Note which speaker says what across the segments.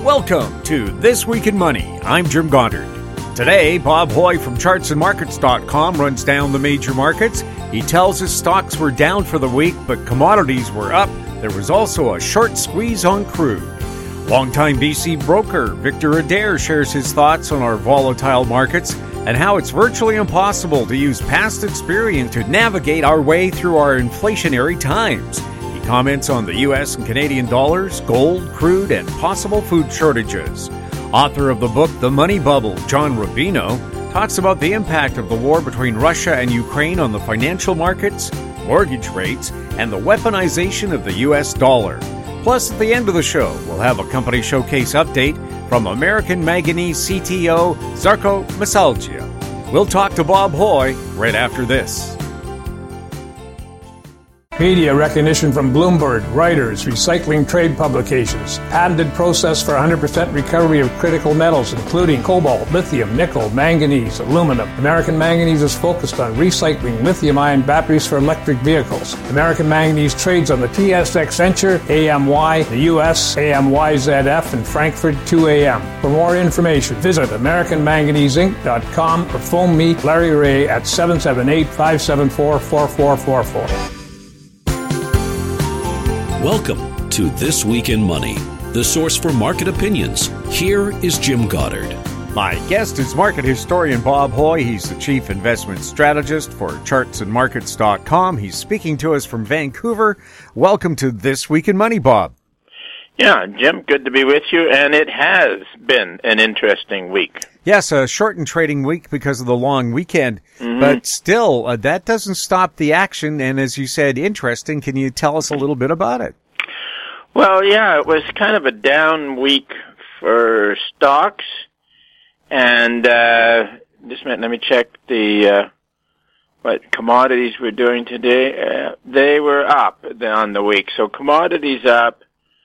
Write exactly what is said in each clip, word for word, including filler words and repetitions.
Speaker 1: Welcome to This Week in Money. I'm Jim Goddard. Today, Bob Hoye from charts and markets dot com runs down the major markets. He tells us stocks were down for the week, but commodities were up. There was also a short squeeze on crude. Longtime B C broker Victor Adair shares his thoughts on our volatile markets and how it's virtually impossible to use past experience to navigate our way through our inflationary times. He comments on the U S and Canadian dollars, gold, crude, and possible food shortages. Author of the book The Money Bubble, John Rubino, talks about the impact of the war between Russia and Ukraine on the financial markets, mortgage rates, and the weaponization of the U S dollar. Plus, at the end of the show, we'll have a company showcase update from American Manganese C T O Žarko Masalgio. We'll talk to Bob Hoye right after this.
Speaker 2: Media recognition from Bloomberg, Reuters, recycling trade publications, patented process for one hundred percent recovery of critical metals, including cobalt, lithium, nickel, manganese, aluminum. American Manganese is focused on recycling lithium-ion batteries for electric vehicles. American Manganese trades on the T S X Venture, A M Y, the U S, A M Y Z F, and Frankfurt two A M. For more information, visit American Manganese Inc dot com or phone me, Larry Ray, at seven seven eight, five seven four, four four four four.
Speaker 3: Welcome to This Week in Money, the source for market opinions. Here is Jim Goddard.
Speaker 1: My guest is market historian Bob Hoye. He's the chief investment strategist for charts and markets dot com. He's speaking to us from Vancouver. Welcome to This Week in Money, Bob.
Speaker 4: Yeah, Jim, good to be with you, and it has been an interesting week.
Speaker 1: Yes, a shortened trading week because of the long weekend, mm-hmm. but still, uh, that doesn't stop the action, and as you said, interesting. Can you tell us a little bit about it?
Speaker 4: Well, yeah, it was kind of a down week for stocks, and uh, just a minute, let me check the uh, what commodities we're doing today. Uh, they were up on the week, so commodities up,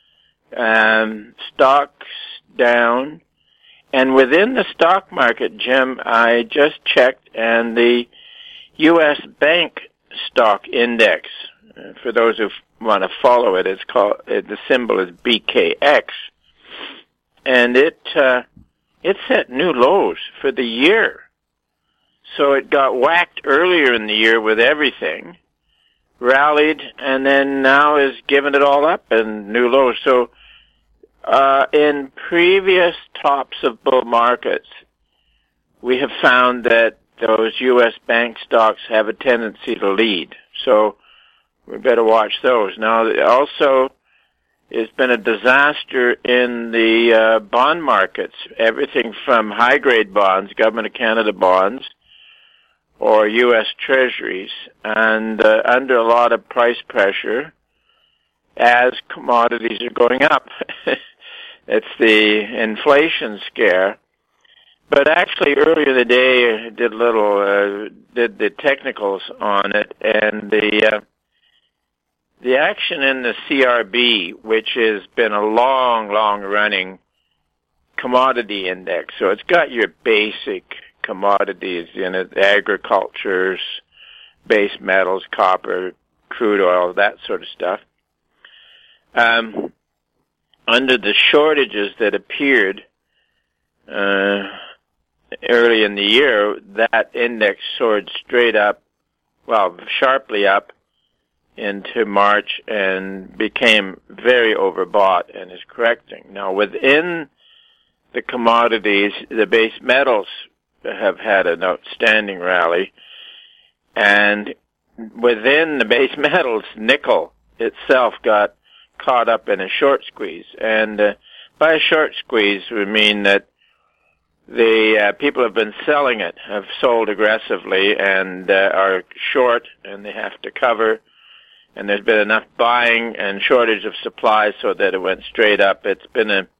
Speaker 4: um, stocks down. And within the stock market, Jim, I just checked, and the U S bank stock index, uh, for those who want to follow it, it's called, uh, the symbol is B K X, and it, uh, it set new lows for the year. So it got whacked earlier in the year with everything, rallied, and then now is giving it all up and new lows. So, Uh, in previous tops of bull markets, we have found that those U S bank stocks have a tendency to lead. So we better watch those. Now, also, it's been a disaster in the uh, bond markets. Everything from high-grade bonds, Government of Canada bonds, or U S Treasuries, and uh, under a lot of price pressure as commodities are going up. It's the inflation scare. But actually, earlier in the day, I did a little, uh, did the technicals on it, and the uh, the action in the C R B, which has been a long, long-running commodity index. So it's got your basic commodities in it, agricultures, base metals, copper, crude oil, that sort of stuff. Um, under the shortages that appeared uh, early in the year, that index soared straight up, well, sharply up into March and became very overbought and is correcting. Now, within the commodities, the base metals have had an outstanding rally, and within the base metals, nickel itself got caught up in a short squeeze. And uh, by a short squeeze, we mean that the uh, people have been selling it, have sold aggressively, and uh, are short, and they have to cover. And there's been enough buying and shortage of supply so that it went straight up. It's been a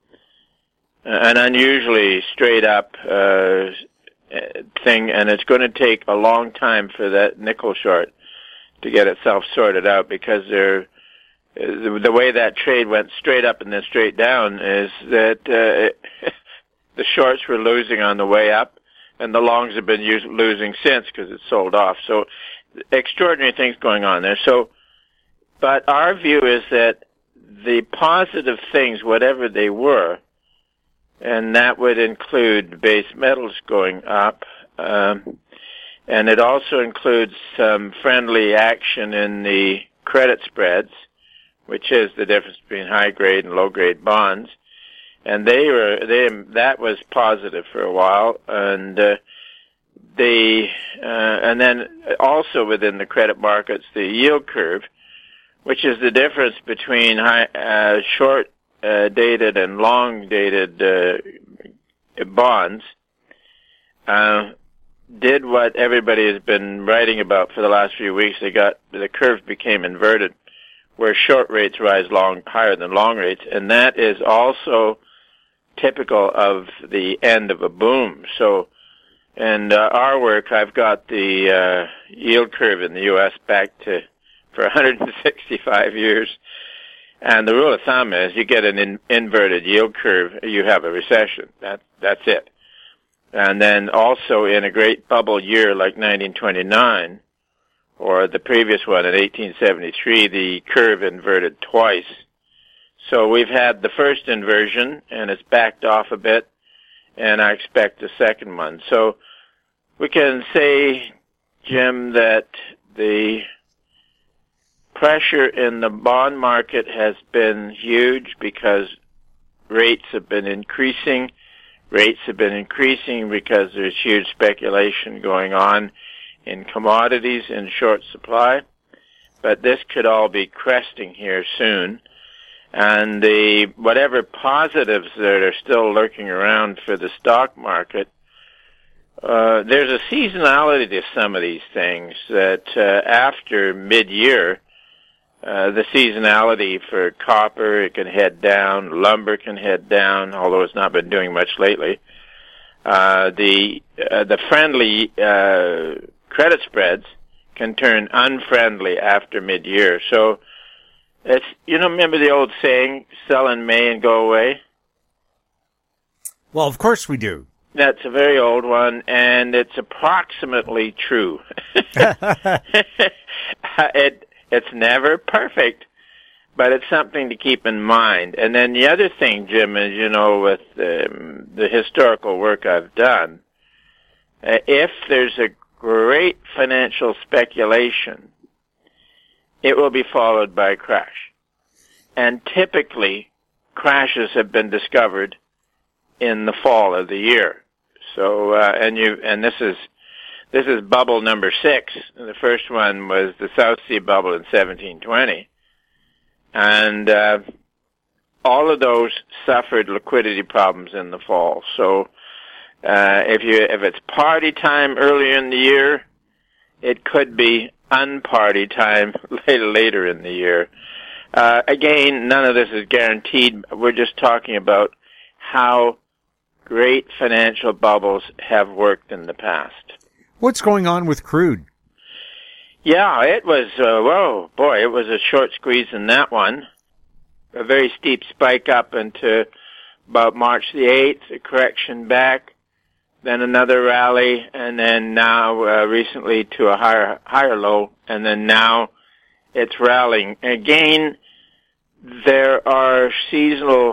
Speaker 4: an unusually straight up uh, thing, and it's going to take a long time for that nickel short to get itself sorted out, because they're the way that trade went straight up and then straight down is that uh, the shorts were losing on the way up, and the longs have been use, losing since because it's sold off. So extraordinary things going on there. So, but our view is that the positive things, whatever they were, and that would include base metals going up. Um, and it also includes some friendly action in the credit spreads, which is the difference between high-grade and low-grade bonds. And they were they that was positive for a while, and uh, they uh, and then also within the credit markets, the yield curve, which is the difference between high, uh, short uh, dated and long dated uh, bonds, uh, did what everybody has been writing about for the last few weeks. They got the curve became inverted, where short rates rise long higher than long rates, and that is also typical of the end of a boom. So, in uh, our work, I've got the uh, yield curve in the U S back to for one hundred sixty-five years, and the rule of thumb is you get an in, inverted yield curve, you have a recession. That that's it. And then also in a great bubble year like nineteen twenty-nine, or the previous one in eighteen seventy-three, the curve inverted twice. So we've had the first inversion, and it's backed off a bit, and I expect a second one. So we can say, Jim, that the pressure in the bond market has been huge because rates have been increasing. Rates have been increasing because there's huge speculation going on in commodities in short supply. But this could all be cresting here soon. And the whatever positives that are still lurking around for the stock market, uh, there's a seasonality to some of these things that uh, after mid-year, uh, the seasonality for copper, it can head down, lumber can head down, although it's not been doing much lately. Uh, the uh, the friendly uh, credit spreads can turn unfriendly after mid-year. So, it's, you know, remember the old saying, sell in May and go away?
Speaker 1: Well, of course we do.
Speaker 4: That's a very old one, and it's approximately true. it It's never perfect, but it's something to keep in mind. And then the other thing, Jim, is, you know, with um, the historical work I've done, uh, if there's a great financial speculation, it will be followed by a crash. And typically, crashes have been discovered in the fall of the year. So, uh, and you, and this is, this is bubble number six. The first one was the South Sea bubble in seventeen twenty. And, uh, all of those suffered liquidity problems in the fall. So, uh, if you, if it's party time earlier in the year, it could be unparty time later, later in the year. Uh, again, none of this is guaranteed. We're just talking about how great financial bubbles have worked in the past.
Speaker 1: What's going on with crude?
Speaker 4: Yeah, it was, uh, whoa, boy, it was a short squeeze in that one. A very steep spike up into about March the eighth, a correction back, then another rally, and then now uh, recently to a higher higher low, and then now it's rallying. Again, there are seasonal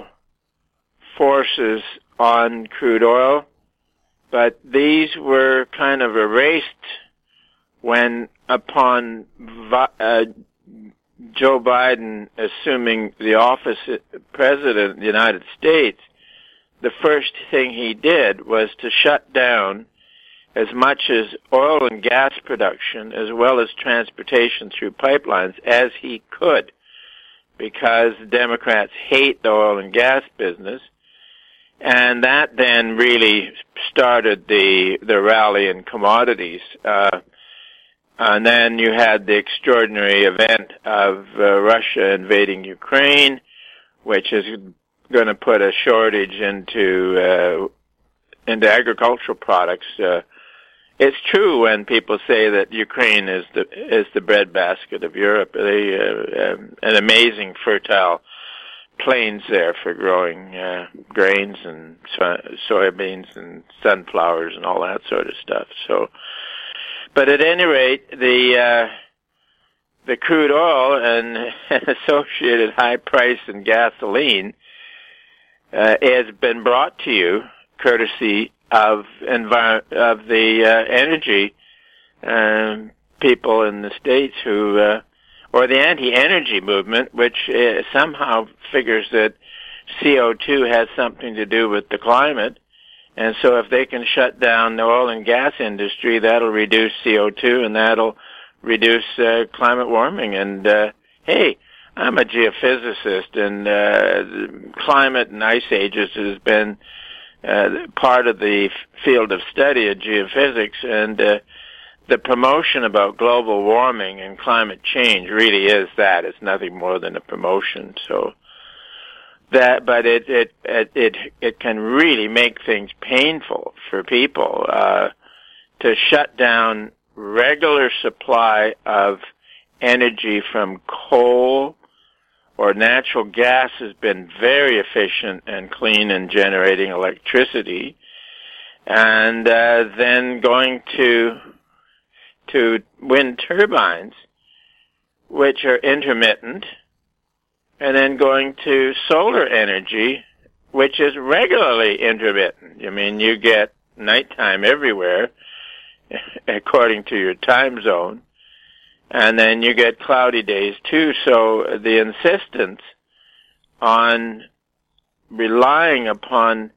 Speaker 4: forces on crude oil, but these were kind of erased when upon uh, Joe Biden assuming the office of President of the United States, the first thing he did was to shut down as much as oil and gas production as well as transportation through pipelines as he could, because Democrats hate the oil and gas business. And that then really started the the rally in commodities. Uh, and then you had the extraordinary event of uh, Russia invading Ukraine, which is going to put a shortage into uh, into agricultural products. Uh, it's true when people say that Ukraine is the is the breadbasket of Europe. They uh, um, an amazing fertile plains there for growing uh, grains and so- soybeans and sunflowers and all that sort of stuff. So, but at any rate, the uh, the crude oil and associated high price in gasoline uh, has been brought to you courtesy of envir- of the uh, energy um, people in the States who, uh, or the anti-energy movement, which uh, somehow figures that C O two has something to do with the climate. And so if they can shut down the oil and gas industry, that'll reduce C O two and that'll reduce uh, climate warming. And, uh, hey, I'm a geophysicist, and uh, climate and ice ages has been uh, part of the field of study of geophysics, and uh, the promotion about global warming and climate change really is that. It's nothing more than a promotion. So that, but it it it it, it can really make things painful for people uh, to shut down regular supply of energy from coal or natural gas has been very efficient and clean in generating electricity, and uh, then going to to wind turbines, which are intermittent, and then going to solar energy, which is regularly intermittent. I mean, you get nighttime everywhere, according to your time zone, and then you get cloudy days too. So the insistence on relying upon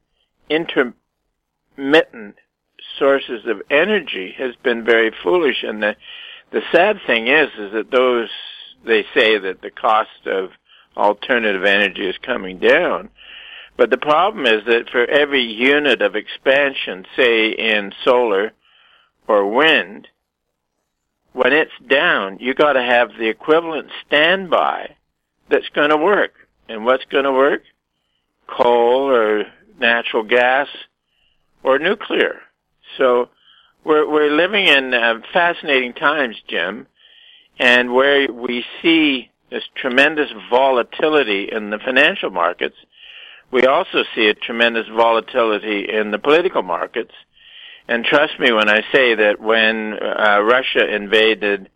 Speaker 4: intermittent sources of energy has been very foolish. And the the sad thing is, is that those, they say that the cost of alternative energy is coming down. But the problem is that for every unit of expansion, say in solar or wind, when it's down, you got to have the equivalent standby that's going to work. And what's going to work? Coal or natural gas or nuclear. So we're we're living in uh, fascinating times, Jim, and where we see this tremendous volatility in the financial markets, we also see a tremendous volatility in the political markets. And trust me when I say that when uh, Russia invaded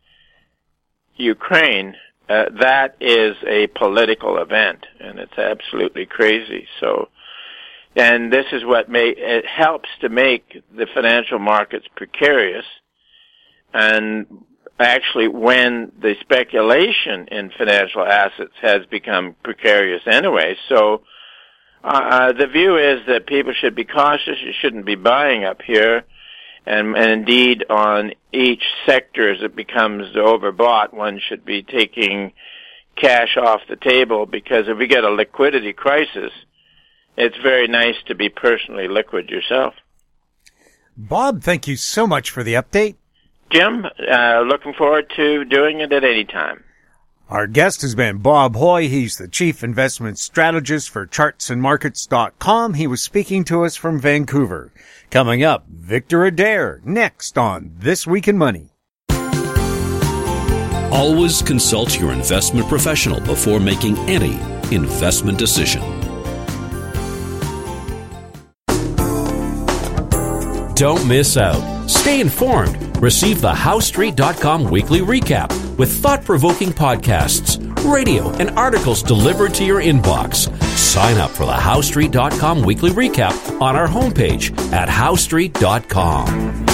Speaker 4: Ukraine, uh, that is a political event, and it's absolutely crazy. So, and this is what may, it helps to make the financial markets precarious. And actually, when the speculation in financial assets has become precarious anyway, so Uh, the view is that people should be cautious. You shouldn't be buying up here. And, and indeed, on each sector, as it becomes overbought, one should be taking cash off the table, because if we get a liquidity crisis, it's very nice to be personally liquid yourself.
Speaker 1: Bob, thank you so much for the update.
Speaker 4: Jim, uh, looking forward to doing it at any time.
Speaker 1: Our guest has been Bob Hoye. He's the Chief Investment Strategist for charts and markets dot com. He was speaking to us from Vancouver. Coming up, Victor Adair, next on This Week in Money.
Speaker 3: Always consult your investment professional before making any investment decision. Don't miss out. Stay informed. Receive the House Street dot com weekly recap with thought-provoking podcasts, radio, and articles delivered to your inbox. Sign up for the House Street dot com weekly recap on our homepage at House Street dot com.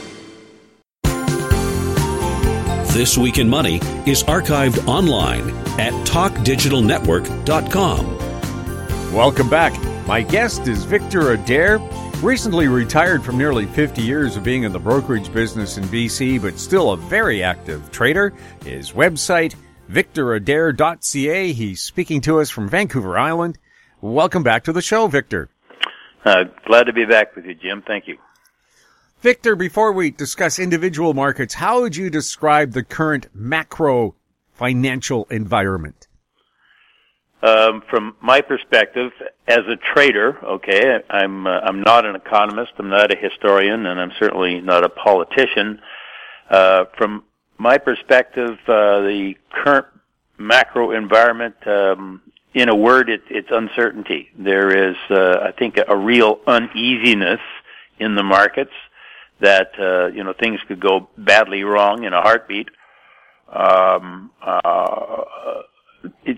Speaker 3: This Week in Money is archived online at talk digital network dot com.
Speaker 1: Welcome back. My guest is Victor Adair. Recently retired from nearly fifty years of being in the brokerage business in B C, but still a very active trader. His website, victor adair dot c a. He's speaking to us from Vancouver Island. Welcome back to the show, Victor.
Speaker 5: Uh, glad to be back with you, Jim. Thank you.
Speaker 1: Victor, before we discuss individual markets, how would you describe the current macro financial environment?
Speaker 5: Um, from my perspective, as a trader, okay, I'm uh, I'm not an economist, I'm not a historian, and I'm certainly not a politician. Uh, from my perspective, uh, the current macro environment, um, in a word, it, it's uncertainty. There is, uh, I think, a, a real uneasiness in the markets that uh, you know things could go badly wrong in a heartbeat. Um, uh, it's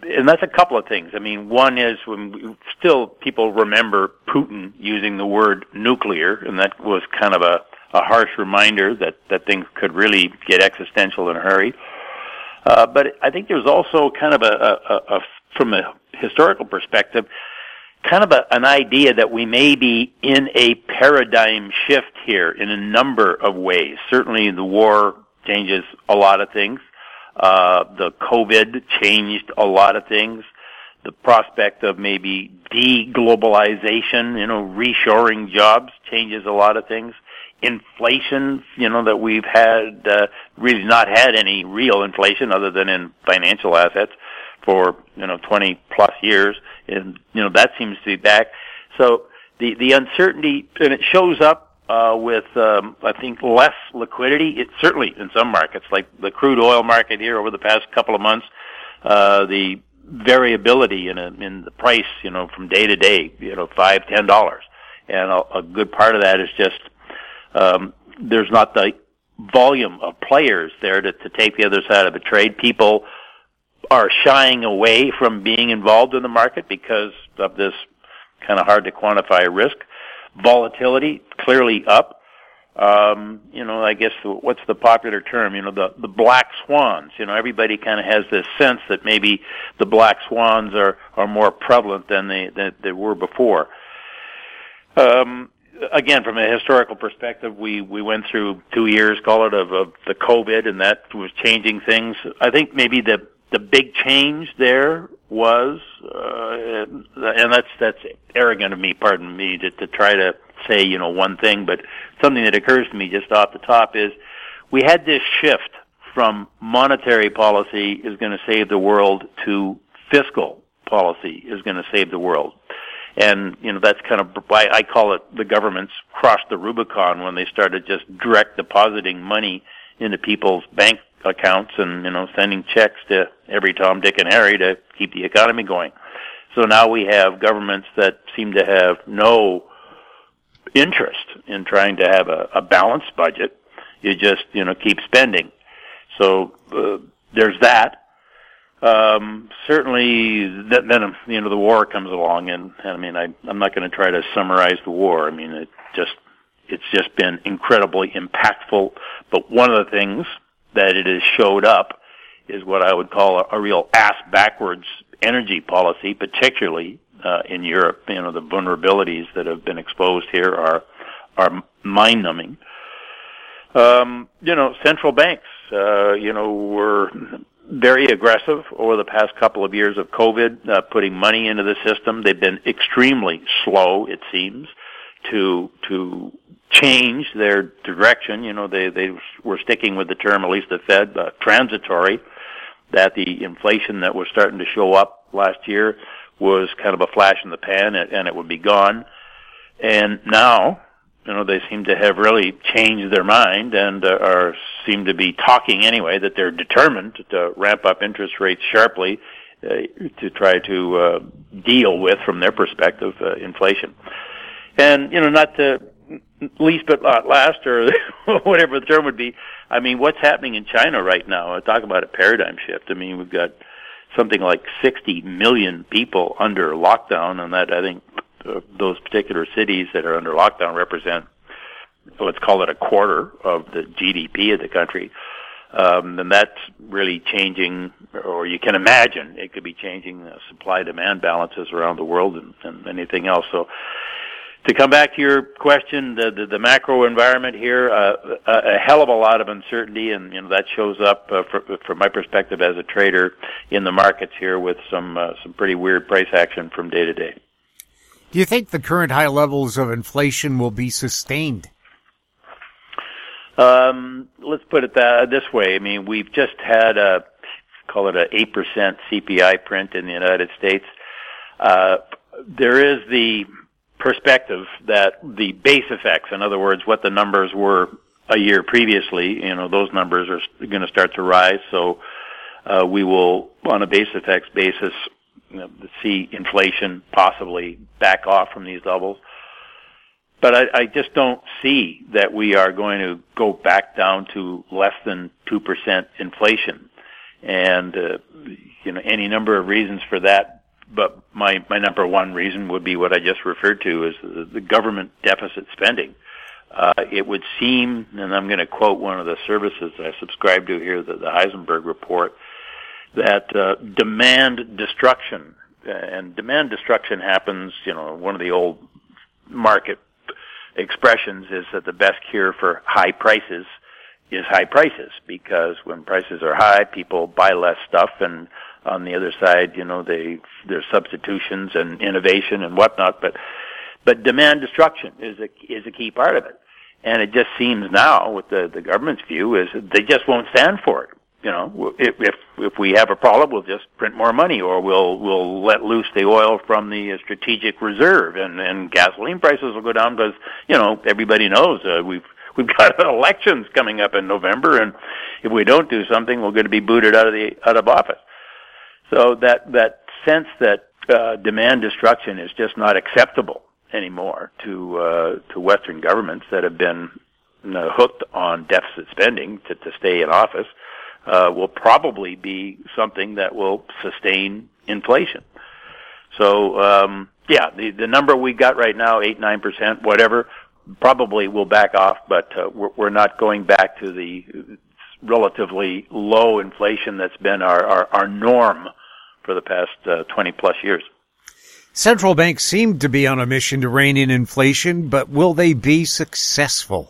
Speaker 5: and that's a couple of things. I mean, one is when we, still people remember Putin using the word nuclear, and that was kind of a, a harsh reminder that, that things could really get existential in a hurry. Uh, but I think there's also kind of a, a, a from a historical perspective, kind of a, an idea that we may be in a paradigm shift here in a number of ways. Certainly the war changes a lot of things. Uh, the COVID changed a lot of things. The prospect of maybe de-globalization, you know, reshoring jobs changes a lot of things. Inflation, you know, that we've had, uh, really not had any real inflation other than in financial assets for, you know, twenty plus years. And, you know, that seems to be back. So the, the uncertainty, and it shows up, uh, with, um, I think less liquidity. It certainly in some markets, like the crude oil market here over the past couple of months, uh, the variability in a, in the price, you know, from day to day, you know, five, ten dollars. And a, a good part of that is just, Um, there's not the volume of players there to, to take the other side of a trade. People are shying away from being involved in the market because of this kind of hard to quantify risk. Volatility clearly up. Um, you know, I guess what's the popular term? You know, the, the black swans. You know, everybody kind of has this sense that maybe the black swans are, are more prevalent than they, than they were before. Um, Again, from a historical perspective, we, we went through two years, call it, of, of the COVID, and that was changing things. I think maybe the the big change there was, uh, and that's that's arrogant of me, pardon me, to, to try to say, you know, one thing, but something that occurs to me just off the top is we had this shift from monetary policy is going to save the world to fiscal policy is going to save the world. And, you know, that's kind of why I call it the government's crossed the Rubicon when they started just direct depositing money into people's bank accounts and, you know, sending checks to every Tom, Dick, and Harry to keep the economy going. So now we have governments that seem to have no interest in trying to have a, a balanced budget. You just, you know, keep spending. So uh, there's that. Um, certainly, th- then, you know, the war comes along, and, and I mean, I, I'm not going to try to summarize the war. I mean, it just, it's just been incredibly impactful. But one of the things that it has showed up is what I would call a, a real ass-backwards energy policy, particularly, uh, in Europe. You know, the vulnerabilities that have been exposed here are, are mind-numbing. Um, you know, central banks, uh, you know, were very aggressive over the past couple of years of COVID, uh, putting money into the system. They've been extremely slow, it seems, to to change their direction. You know, they they were sticking with the term, at least the Fed, uh, transitory, that the inflation that was starting to show up last year was kind of a flash in the pan, and, and it would be gone. And now, you know, they seem to have really changed their mind and uh, are seem to be talking anyway that they're determined to, to ramp up interest rates sharply uh, to try to uh, deal with, from their perspective, uh, inflation. And, you know, not to least but not last, or whatever the term would be, I mean, what's happening in China right now? I talk about a paradigm shift. I mean, we've got something like sixty million people under lockdown, and that, I think, Uh, those particular cities that are under lockdown represent, let's call it a quarter of the G D P of the country. Um, and that's really changing, or you can imagine it could be changing the supply-demand balances around the world and, and anything else. So to come back to your question, the, the, the macro environment here, uh, a, a hell of a lot of uncertainty, and, you know, that shows up uh, for, from my perspective as a trader in the markets here with some, uh, some pretty weird price action from day to day.
Speaker 1: Do you think the current high levels of inflation will be sustained?
Speaker 5: Um, let's put it that, this way. I mean, we've just had a, call it an eight percent C P I print in the United States. Uh, there is the perspective that the base effects, in other words, what the numbers were a year previously, you know, those numbers are going to start to rise. So uh, we will, on a base effects basis, you know, see inflation possibly back off from these levels. But I, I just don't see that we are going to go back down to less than two percent inflation. and uh, you know, any number of reasons for that. But my my number one reason would be what I just referred to as the, the government deficit spending. Uh, it would seem, and I'm going to quote one of the services I subscribe to here, the, the Heisenberg report, that uh, demand destruction, uh, and demand destruction happens, you know, one of the old market expressions is that the best cure for high prices is high prices, because when prices are high, people buy less stuff, and on the other side, you know, they there's substitutions and innovation and whatnot, but But demand destruction is a is a key part of it, and it just seems now, with the the government's view, is they just won't stand for it. You know, if if if we have a problem, we'll just print more money, or we'll we'll let loose the oil from the strategic reserve, and and gasoline prices will go down because, you know, everybody knows uh, we've we've got elections coming up in November, and if we don't do something, we're going to be booted out of the out of office. So that that sense that uh, demand destruction is just not acceptable anymore to uh, to Western governments that have been you know, hooked on deficit spending to, to stay in office uh, will probably be something that will sustain inflation. So um, yeah, the the number we got right now, eight nine percent, whatever, probably will back off, but uh, we're, we're not going back to the relatively low inflation that's been our our, our norm for the past uh, twenty plus years.
Speaker 1: Central banks seem to be on a mission to rein in inflation, but will they be successful?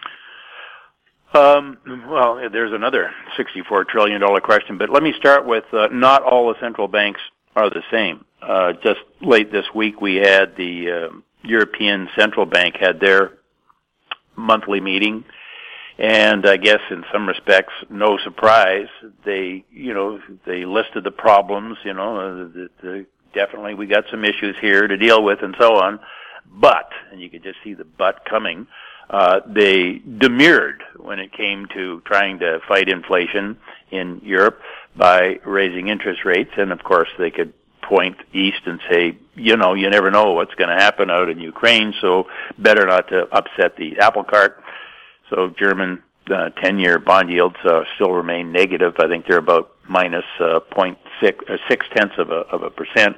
Speaker 5: Um, well, there's another sixty-four trillion dollars question, but let me start with uh, not all the central banks are the same. Uh, just late this week, we had the uh, European Central Bank had their monthly meeting, and I guess in some respects, no surprise, they, you know, they listed the problems, you know, the, the definitely we got some issues here to deal with and so on, but, and you could just see the but coming, uh, they demurred when it came to trying to fight inflation in Europe by raising interest rates, and of course they could point east and say, you know, you never know what's going to happen out in Ukraine, so better not to upset the apple cart. So German uh, ten-year bond yields uh, still remain negative. I think they're about minus uh, point six or six tenths of a of a percent.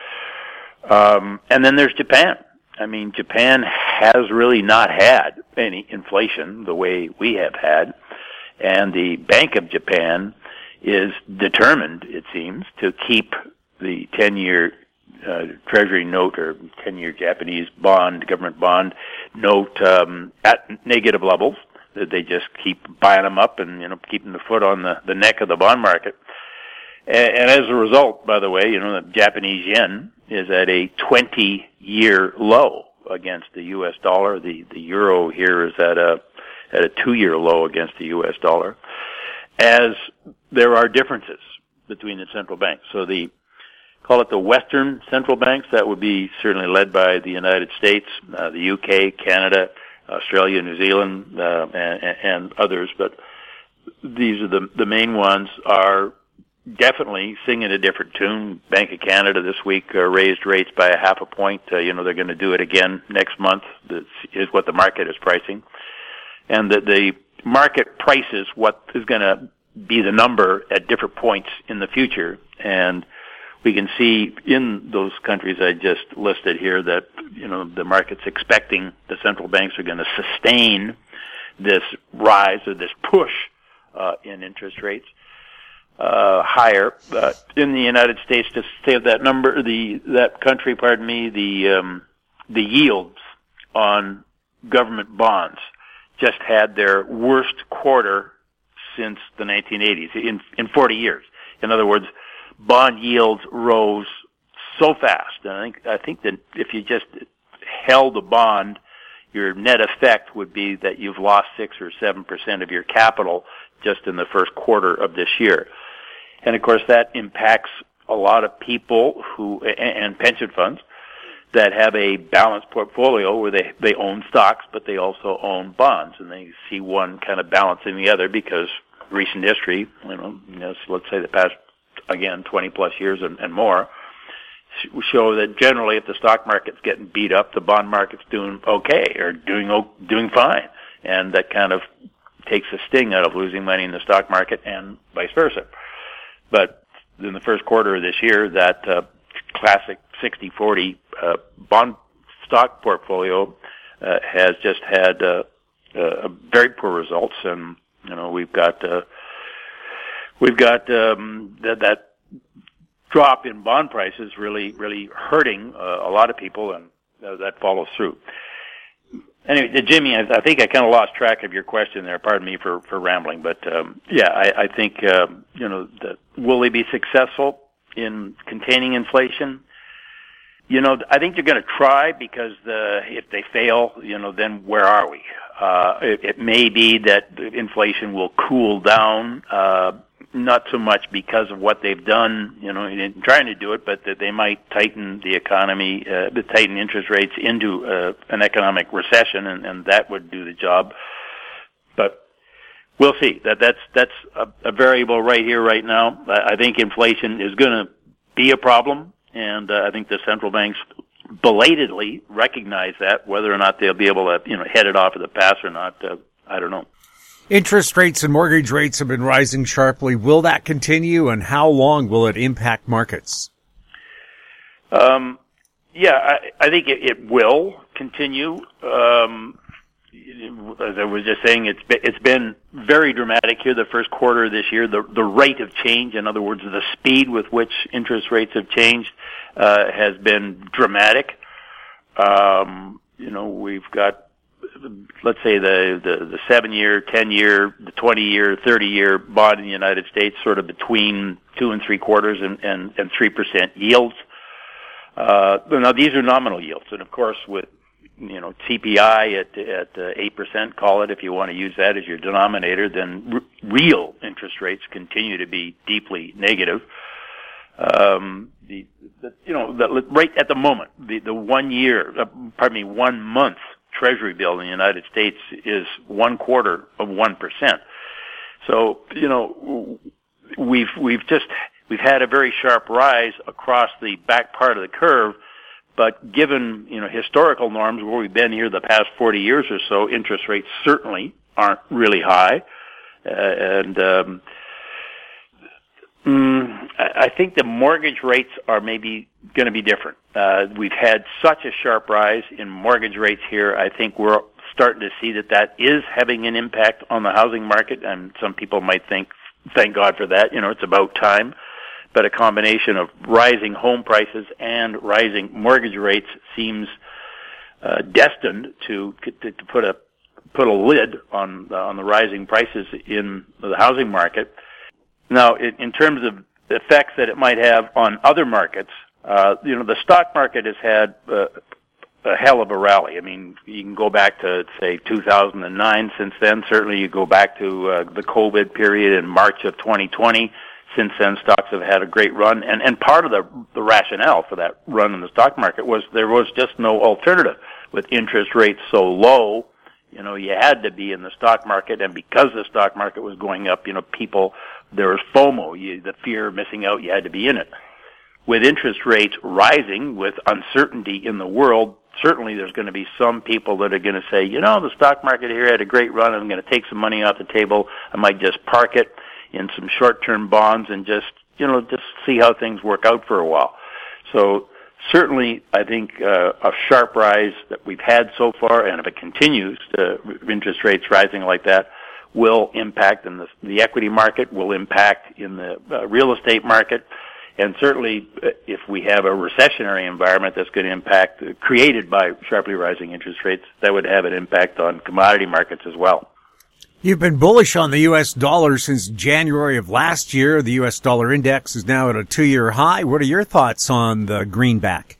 Speaker 5: Um, and then there's Japan. I mean, Japan has really not had any inflation the way we have had, and the Bank of Japan is determined, it seems, to keep the ten-year uh, Treasury note or ten-year Japanese bond, government bond note um, at negative levels. That they just keep buying them up and, you know, keeping the foot on the, the neck of the bond market. And, and as a result, by the way, you know, the Japanese yen is at a twenty-year low against the U S dollar. The the euro here is at a at a two-year low against the U S dollar. As there are differences between the central banks. So the call it the Western central banks, that would be certainly led by the United States, uh, the U K, Canada, Australia, New Zealand, uh, and, and others, but these are the the main ones are definitely singing a different tune. Bank of Canada this week uh, raised rates by a half a point. Uh, you know, they're going to do it again next month. That is what the market is pricing, and that the market prices what is going to be the number at different points in the future. And we can see in those countries I just listed here that, you know, the market's expecting the central banks are going to sustain this rise or this push uh, in interest rates uh, higher. Uh, in the United States, to say that number, the that country, pardon me, the um, the yields on government bonds just had their worst quarter since the nineteen eighties in in forty years. In other words, bond yields rose so fast, and I think I think that if you just held a bond, your net effect would be that you've lost six or seven percent of your capital just in the first quarter of this year, and of course that impacts a lot of people who and pension funds that have a balanced portfolio where they they own stocks, but they also own bonds, and they see one kind of balancing the other because recent history, you know, you know so let's say the past, again, twenty plus years and, and more, show that generally if the stock market's getting beat up, the bond market's doing okay or doing doing fine, and that kind of takes the sting out of losing money in the stock market and vice versa. But in the first quarter of this year, that uh, classic sixty forty uh, bond stock portfolio uh, has just had uh, uh, very poor results, and you know we've got uh, we've got um, that, that drop in bond prices really really hurting uh, a lot of people, and uh, that follows through. Anyway, Jimmy, I, I think I kind of lost track of your question there. Pardon me for, for rambling, but um, yeah, I, I think uh, you know, the, will they be successful in containing inflation? You know, I think they're going to try, because the, if they fail, you know, then where are we? Uh, it, it may be that inflation will cool down, uh, not so much because of what they've done, you know, in trying to do it, but that they might tighten the economy, uh, tighten interest rates into uh, an economic recession, and, and that would do the job. But we'll see. That that's that's a, a variable right here, right now. I, I think inflation is going to be a problem, and uh, I think the central banks belatedly recognize that. Whether or not they'll be able to, you know, head it off at the pass or not, uh, I don't know.
Speaker 1: Interest rates and mortgage rates have been rising sharply. Will that continue, and how long will it impact markets?
Speaker 5: Um, yeah, I, I think it, it will continue. Um, as I was just saying, it's been, it's been very dramatic here the first quarter of this year. The, the rate of change, in other words, the speed with which interest rates have changed, uh, has been dramatic. Um, you know, we've got, let's say the, the, the seven-year, ten-year, the twenty-year, thirty-year bond in the United States, sort of between two and three quarters and, and, and three percent yields. Uh, now these are nominal yields, and of course with, you know, C P I at, at uh, eight percent, call it, if you want to use that as your denominator, then r- real interest rates continue to be deeply negative. Um, the, the, you know, the, right at the moment, the, the one year, uh, pardon me, one month Treasury bill in the United States is one quarter of one percent. So, you know, we've, we've just, we've had a very sharp rise across the back part of the curve, but given, you know, historical norms where we've been here the past forty years or so, interest rates certainly aren't really high. Uh, and, um, Mm, I think the mortgage rates are maybe going to be different. Uh, we've had such a sharp rise in mortgage rates here. I think we're starting to see that that is having an impact on the housing market, and some people might think, thank God for that, you know, it's about time. But a combination of rising home prices and rising mortgage rates seems uh, destined to, to to put a put a lid on uh, on the rising prices in the housing market. Now, in terms of the effects that it might have on other markets, uh, you know, the stock market has had uh, a hell of a rally. I mean, you can go back to, say, two thousand nine. Since then, certainly you go back to uh, the COVID period in March of twenty twenty. Since then, stocks have had a great run. And, and part of the, the rationale for that run in the stock market was there was just no alternative. With interest rates so low, you know, you had to be in the stock market, and because the stock market was going up, you know, people, there was FOMO, you, the fear of missing out, you had to be in it. With interest rates rising, with uncertainty in the world, certainly there's going to be some people that are going to say, you know, the stock market here had a great run, I'm going to take some money off the table, I might just park it in some short-term bonds and just, you know, just see how things work out for a while. So certainly, I think uh, a sharp rise that we've had so far, and if it continues, uh, interest rates rising like that, will impact in the, the equity market, will impact in the uh, real estate market, and certainly uh, if we have a recessionary environment that's going to impact, uh, created by sharply rising interest rates, that would have an impact on commodity markets as well.
Speaker 1: You've been bullish on the U S dollar since January of last year. The U S dollar index is now at a two-year high. What are your thoughts on the greenback?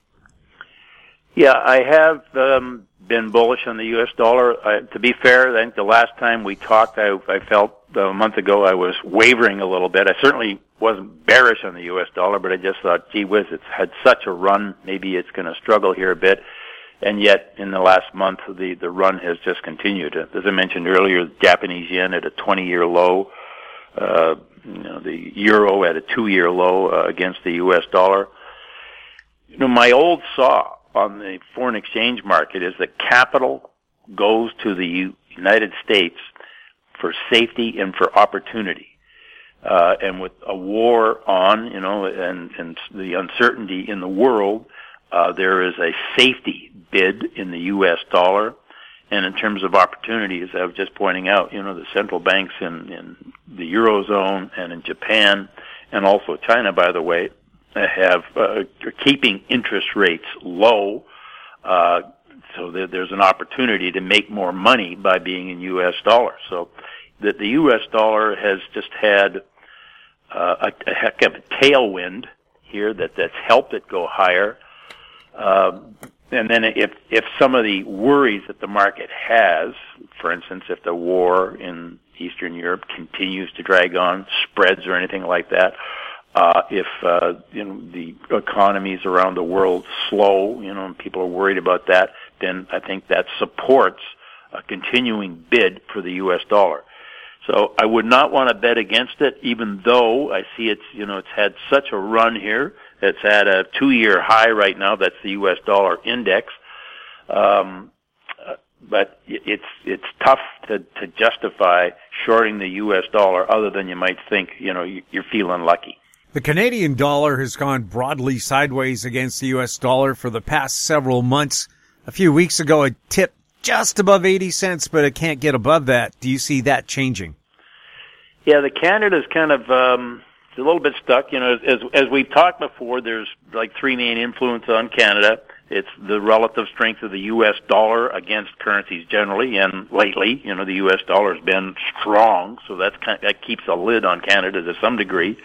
Speaker 5: Yeah, I have um, been bullish on the U S dollar. Uh, to be fair, I think the last time we talked, I, I felt a month ago I was wavering a little bit. I certainly wasn't bearish on the U S dollar, but I just thought, gee whiz, it's had such a run, maybe it's going to struggle here a bit. And yet, in the last month, the, the run has just continued. As I mentioned earlier, the Japanese yen at a twenty-year low, uh, you know, the euro at a two-year low uh, against the U S dollar. You know, my old saw on the foreign exchange market is that capital goes to the United States for safety and for opportunity. Uh, and with a war on, you know, and, and the uncertainty in the world, uh, there is a safety bid in the U S dollar. And in terms of opportunity, as I was just pointing out, you know, the central banks in, in the Eurozone and in Japan, and also China, by the way, have uh, are keeping interest rates low. Uh, so there, there's an opportunity to make more money by being in U S dollars. So that the U S dollar has just had Uh, a, a heck of a tailwind here that, that's helped it go higher. Um, and then if, if some of the worries that the market has, for instance, if the war in Eastern Europe continues to drag on, spreads or anything like that, uh, if, uh, you know, the economies around the world slow, you know, and people are worried about that, then I think that supports a continuing bid for the U S dollar. So I would not want to bet against it, even though I see it's, you know, it's had such a run here. It's at a two-year high right now. That's the U S dollar index. Um, but it's, it's tough to, to justify shorting the U S dollar other than you might think, you know, you're feeling lucky.
Speaker 1: The Canadian dollar has gone broadly sideways against the U S dollar for the past several months. A few weeks ago, it tipped just above eighty cents, but it can't get above that. Do you see that changing?
Speaker 5: Yeah, the Canada's kind of um, a little bit stuck. You know, as as we've talked before, there's like three main influences on Canada. It's the relative strength of the U S dollar against currencies generally, and lately, you know, the U S dollar's been strong, so that's kind of, that keeps a lid on Canada to some degree.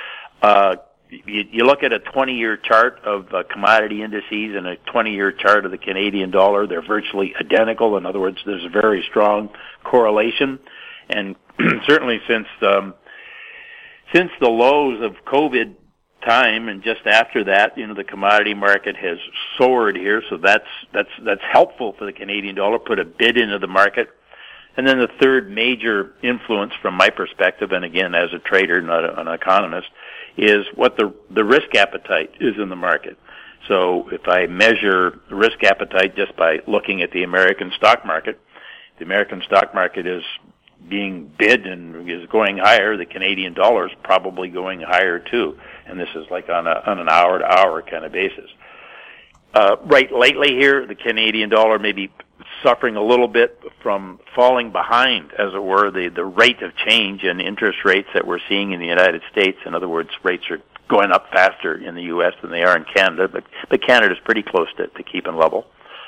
Speaker 5: Uh, You, you look at a twenty-year chart of uh, commodity indices and a twenty-year chart of the Canadian dollar, they're virtually identical. In other words, there's a very strong correlation. And certainly since um, since the lows of COVID time and just after that, you know, the commodity market has soared here, so that's that's that's helpful for the Canadian dollar, put a bid into the market. And then the third major influence from my perspective, and again, as a trader, not a, an economist, is what the the risk appetite is in the market. So if I measure risk appetite just by looking at the American stock market, the American stock market is being bid and is going higher. The Canadian dollar is probably going higher too, and this is like on a on an hour to hour kind of basis. Uh, right lately here, the Canadian dollar may be suffering a little bit from falling behind, as it were, the, the rate of change in interest rates that we're seeing in the United States. In other words, rates are going up faster in the U S than they are in Canada, but, but Canada's pretty close to, to keeping level.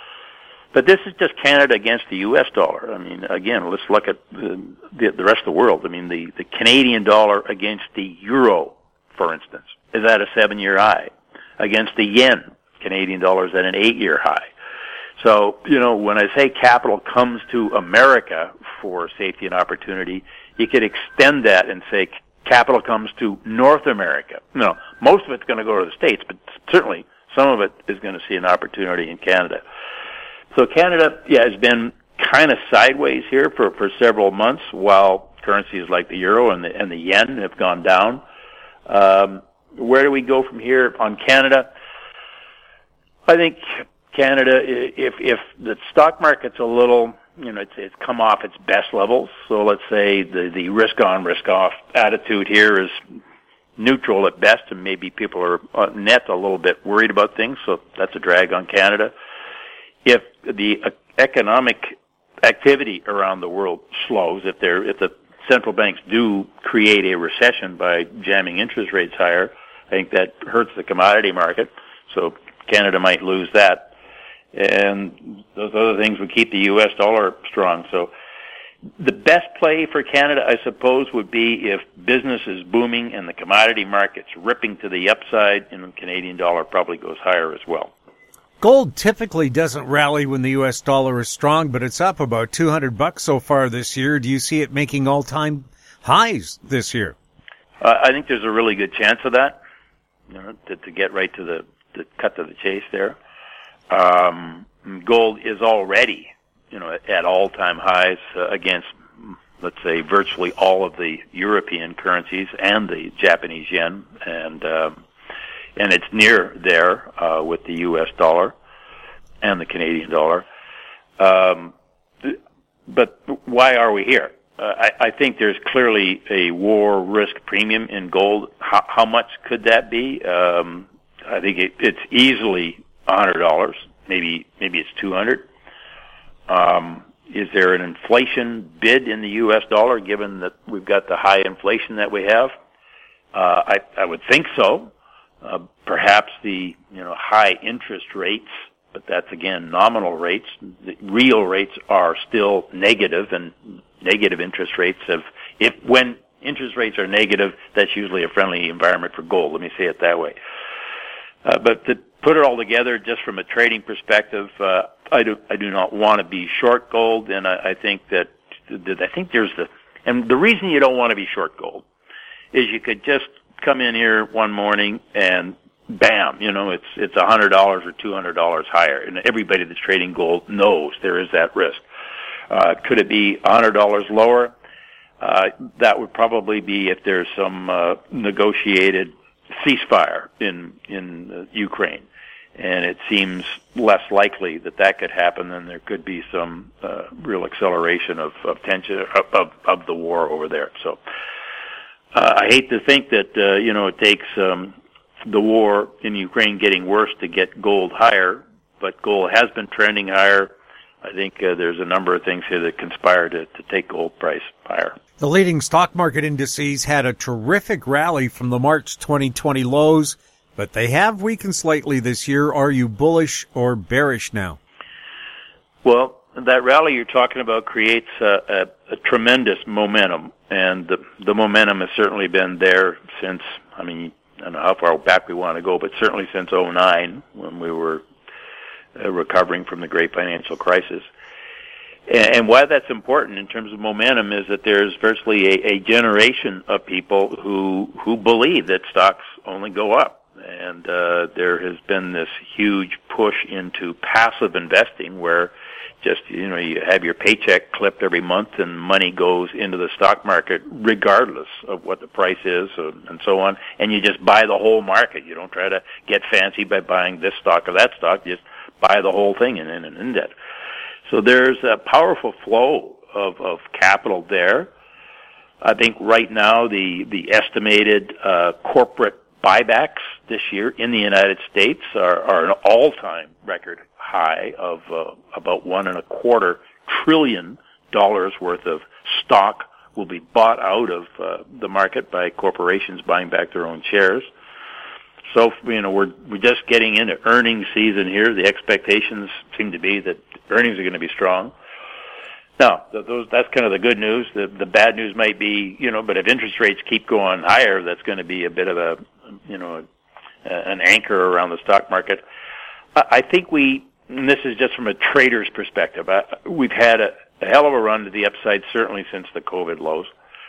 Speaker 5: But this is just Canada against the U S dollar. I mean, again, let's look at the, the, the rest of the world. I mean, the, the Canadian dollar against the euro, for instance, is at a seven-year high. Against the yen, Canadian dollar is at an eight-year high. So, you know, when I say capital comes to America for safety and opportunity, you could extend that and say capital comes to North America. No, most of it's going to go to the States, but certainly some of it is going to see an opportunity in Canada. So Canada, yeah, has been kind of sideways here for, for several months, while currencies like the euro and the, and the yen have gone down. Um, where do we go from here on Canada? I think Canada, if if the stock market's a little, you know, it's it's come off its best levels. So let's say the the risk on, risk off attitude here is neutral at best, and maybe people are net a little bit worried about things. So that's a drag on Canada. If the economic activity around the world slows, if they're if the central banks do create a recession by jamming interest rates higher, I think that hurts the commodity market. So Canada might lose that. And those other things would keep the U S dollar strong. So the best play for Canada, I suppose, would be if business is booming and the commodity market's ripping to the upside, and the Canadian dollar probably goes higher as well.
Speaker 1: Gold typically doesn't rally when the U S dollar is strong, but it's up about two hundred bucks so far this year. Do you see it making all-time highs this year?
Speaker 5: Uh, I think there's a really good chance of that, you know, to, to get right to the, the cut to the chase there. Um, gold is already, you know, at all-time highs uh, against, let's say, virtually all of the European currencies and the Japanese yen, and um, and it's near there uh, with the U S dollar and the Canadian dollar. Um, but why are we here? Uh, I, I think there's clearly a war risk premium in gold. How, how much could that be? Um, I think it, it's easily one hundred dollars. Maybe maybe it's two hundred dollars. Um, is there an inflation bid in the U S dollar, given that we've got the high inflation that we have? Uh, I, I would think so. Uh, perhaps the you know high interest rates, but that's again nominal rates. The real rates are still negative, and negative interest rates have. If when interest rates are negative, that's usually a friendly environment for gold. Let me say it that way. Uh, but to put it all together, just from a trading perspective, uh, I do I do not want to be short gold, and I, I think that, that I think there's the and the reason you don't want to be short gold is you could just come in here one morning and bam, you know, it's it's a hundred dollars or two hundred dollars higher, and everybody that's trading gold knows there is that risk. Uh, could it be a hundred dollars lower? Uh, that would probably be if there's some uh, negotiated ceasefire in in uh, Ukraine, and it seems less likely that that could happen. Then there could be some uh, real acceleration of, of tension of, of of the war over there. So uh, I hate to think that uh, you know it takes um, the war in Ukraine getting worse to get gold higher, but gold has been trending higher. I think uh, there's a number of things here that conspire to, to take gold price higher.
Speaker 1: The leading stock market indices had a terrific rally from the March twenty twenty lows, but they have weakened slightly this year. Are you bullish or bearish now?
Speaker 5: Well, that rally you're talking about creates a, a, a tremendous momentum, and the, the momentum has certainly been there since, I mean, I don't know how far back we want to go, but certainly since oh nine when we were Uh, recovering from the great financial crisis. And, and why that's important in terms of momentum is that there's virtually a, a generation of people who who believe that stocks only go up. And uh, there has been this huge push into passive investing where just, you know, you have your paycheck clipped every month and money goes into the stock market regardless of what the price is and so on. And you just buy the whole market. You don't try to get fancy by buying this stock or that stock. You just buy the whole thing in, in an index. So there's a powerful flow of, of capital there. I think right now the, the estimated uh, corporate buybacks this year in the United States are, are an all-time record high of uh, about one and a quarter trillion dollars worth of stock will be bought out of uh, the market by corporations buying back their own shares. So, you know, we're we're just getting into earnings season here. The expectations seem to be that earnings are going to be strong. Now, those that's kind of the good news. The the bad news might be, you know, but if interest rates keep going higher, that's going to be a bit of a, you know, a, an anchor around the stock market. I, I think we, and this is just from a trader's perspective, I, we've had a, a hell of a run to the upside, certainly since the COVID lows.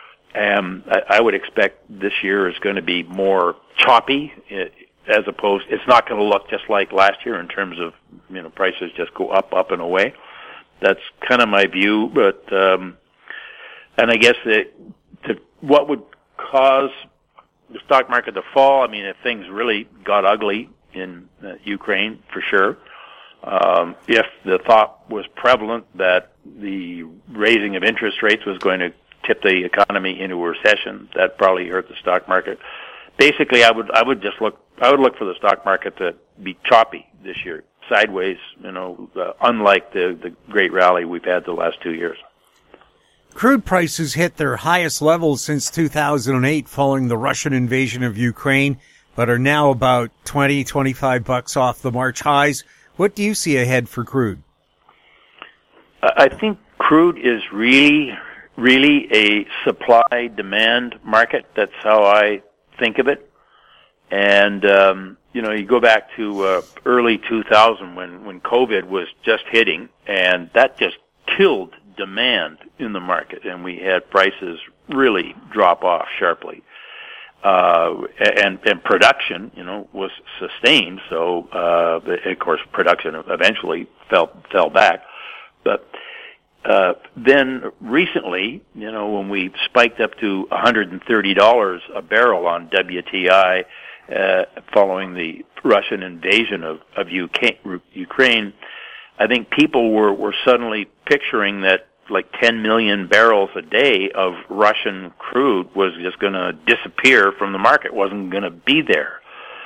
Speaker 5: Um, I, I would expect this year is going to be more choppy, as opposed. It's not going to look just like last year in terms of, you know, prices just go up, up and away. That's kind of my view. But um, and I guess that the, what would cause the stock market to fall? I mean, if things really got ugly in uh, Ukraine, for sure. Um, if the thought was prevalent that the raising of interest rates was going to tip the economy into a recession, that probably hurt the stock market. Basically, I would I would just look I would look for the stock market to be choppy this year, sideways, you know, uh, unlike the the great rally we've had the last two years.
Speaker 1: Crude prices hit their highest levels since two thousand eight following the Russian invasion of Ukraine, but are now about twenty, twenty-five bucks off the March highs. What do you see ahead for crude?
Speaker 5: I think crude is really really a supply-demand market. That's how I think of it. And, um, you know, you go back to uh, early two thousand when, when COVID was just hitting, and that just killed demand in the market, and we had prices really drop off sharply. Uh, and, and production, you know, was sustained, so, uh, of course, production eventually fell, fell back. But Uh, then recently, you know, when we spiked up to one hundred thirty dollars a barrel on W T I, uh, following the Russian invasion of, of Ukraine, I think people were, were suddenly picturing that like ten million barrels a day of Russian crude was just going to disappear from the market, wasn't going to be there.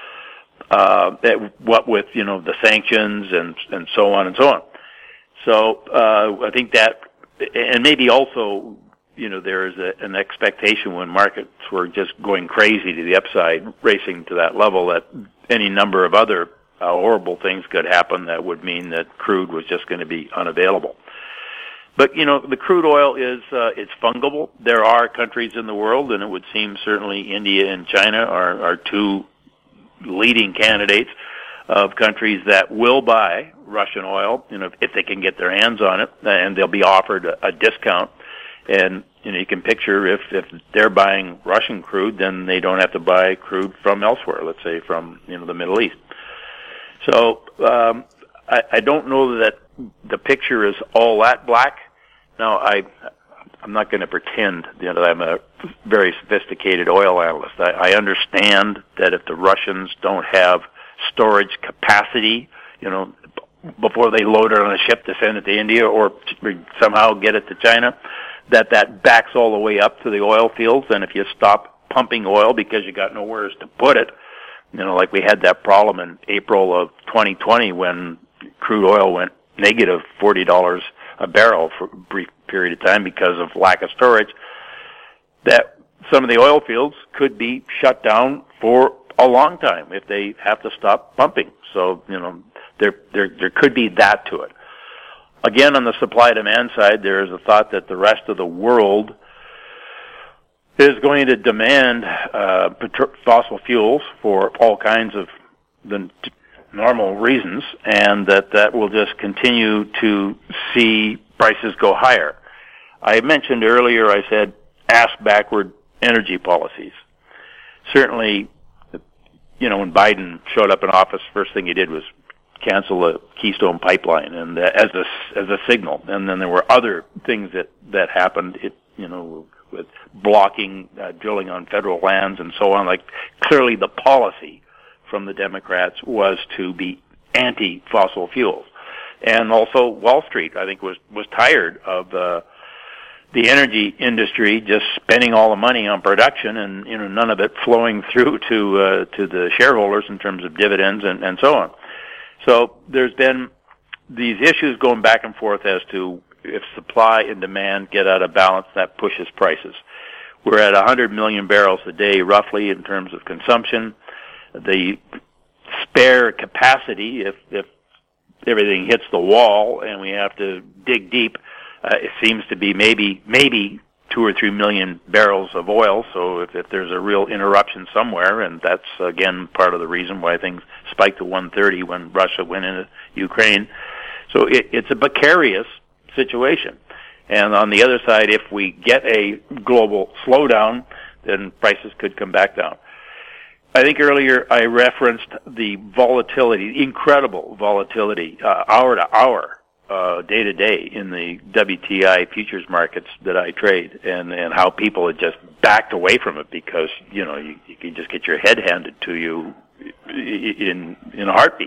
Speaker 5: Uh, that, what with, you know, the sanctions and, and so on and so on. So, uh, I think that, and maybe also, you know, there is a, an expectation when markets were just going crazy to the upside, racing to that level, that any number of other uh, horrible things could happen that would mean that crude was just going to be unavailable. But, you know, the crude oil is, uh, it's fungible. There are countries in the world, and it would seem certainly India and China are, are two leading candidates of countries that will buy Russian oil, you know, if they can get their hands on it, and they'll be offered a, a discount. And, you know, you can picture if, if they're buying Russian crude, then they don't have to buy crude from elsewhere, let's say from, you know, the Middle East. So, um, I, I don't know that the picture is all that black. Now, I, I'm not going to pretend, you know, that I'm a very sophisticated oil analyst. I, I understand that if the Russians don't have storage capacity, you know, before they load it on a ship to send it to India or somehow get it to China, that that backs all the way up to the oil fields. And if you stop pumping oil because you got nowhere to put it, you know, like we had that problem in April of twenty twenty when crude oil went negative forty dollars a barrel for a brief period of time because of lack of storage, that some of the oil fields could be shut down for a long time if they have to stop pumping. So, you know, there there there could be that to it. Again, on the supply-demand side, there is a thought that the rest of the world is going to demand uh, fossil fuels for all kinds of the normal reasons, and that that will just continue to see prices go higher. I mentioned earlier, I said, ass backward energy policies. Certainly, you know, when Biden showed up in office, first thing he did was cancel the Keystone Pipeline, and uh, as a as a signal. And then there were other things that that happened. It, you know, with blocking uh, drilling on federal lands and so on. Like, clearly, the policy from the Democrats was to be anti-fossil fuels, and also Wall Street, I think, was was tired of uh, the energy industry just spending all the money on production, and, you know, none of it flowing through to uh, to the shareholders in terms of dividends and, and so on. So there's been these issues going back and forth as to if supply and demand get out of balance, that pushes prices. We're at one hundred million barrels a day, roughly, in terms of consumption. The spare capacity, if, if everything hits the wall and we have to dig deep, uh, it seems to be maybe maybe two or three million barrels of oil. So if, if there's a real interruption somewhere, and that's, again, part of the reason why things spiked to one thirty when Russia went into Ukraine. So it, it's a precarious situation. And on the other side, if we get a global slowdown, then prices could come back down. I think earlier I referenced the volatility, incredible volatility, uh, hour to hour, uh, day to day in the W T I futures markets that I trade, and, and how people had just backed away from it because, you know, you, you can just get your head handed to you in, in a heartbeat.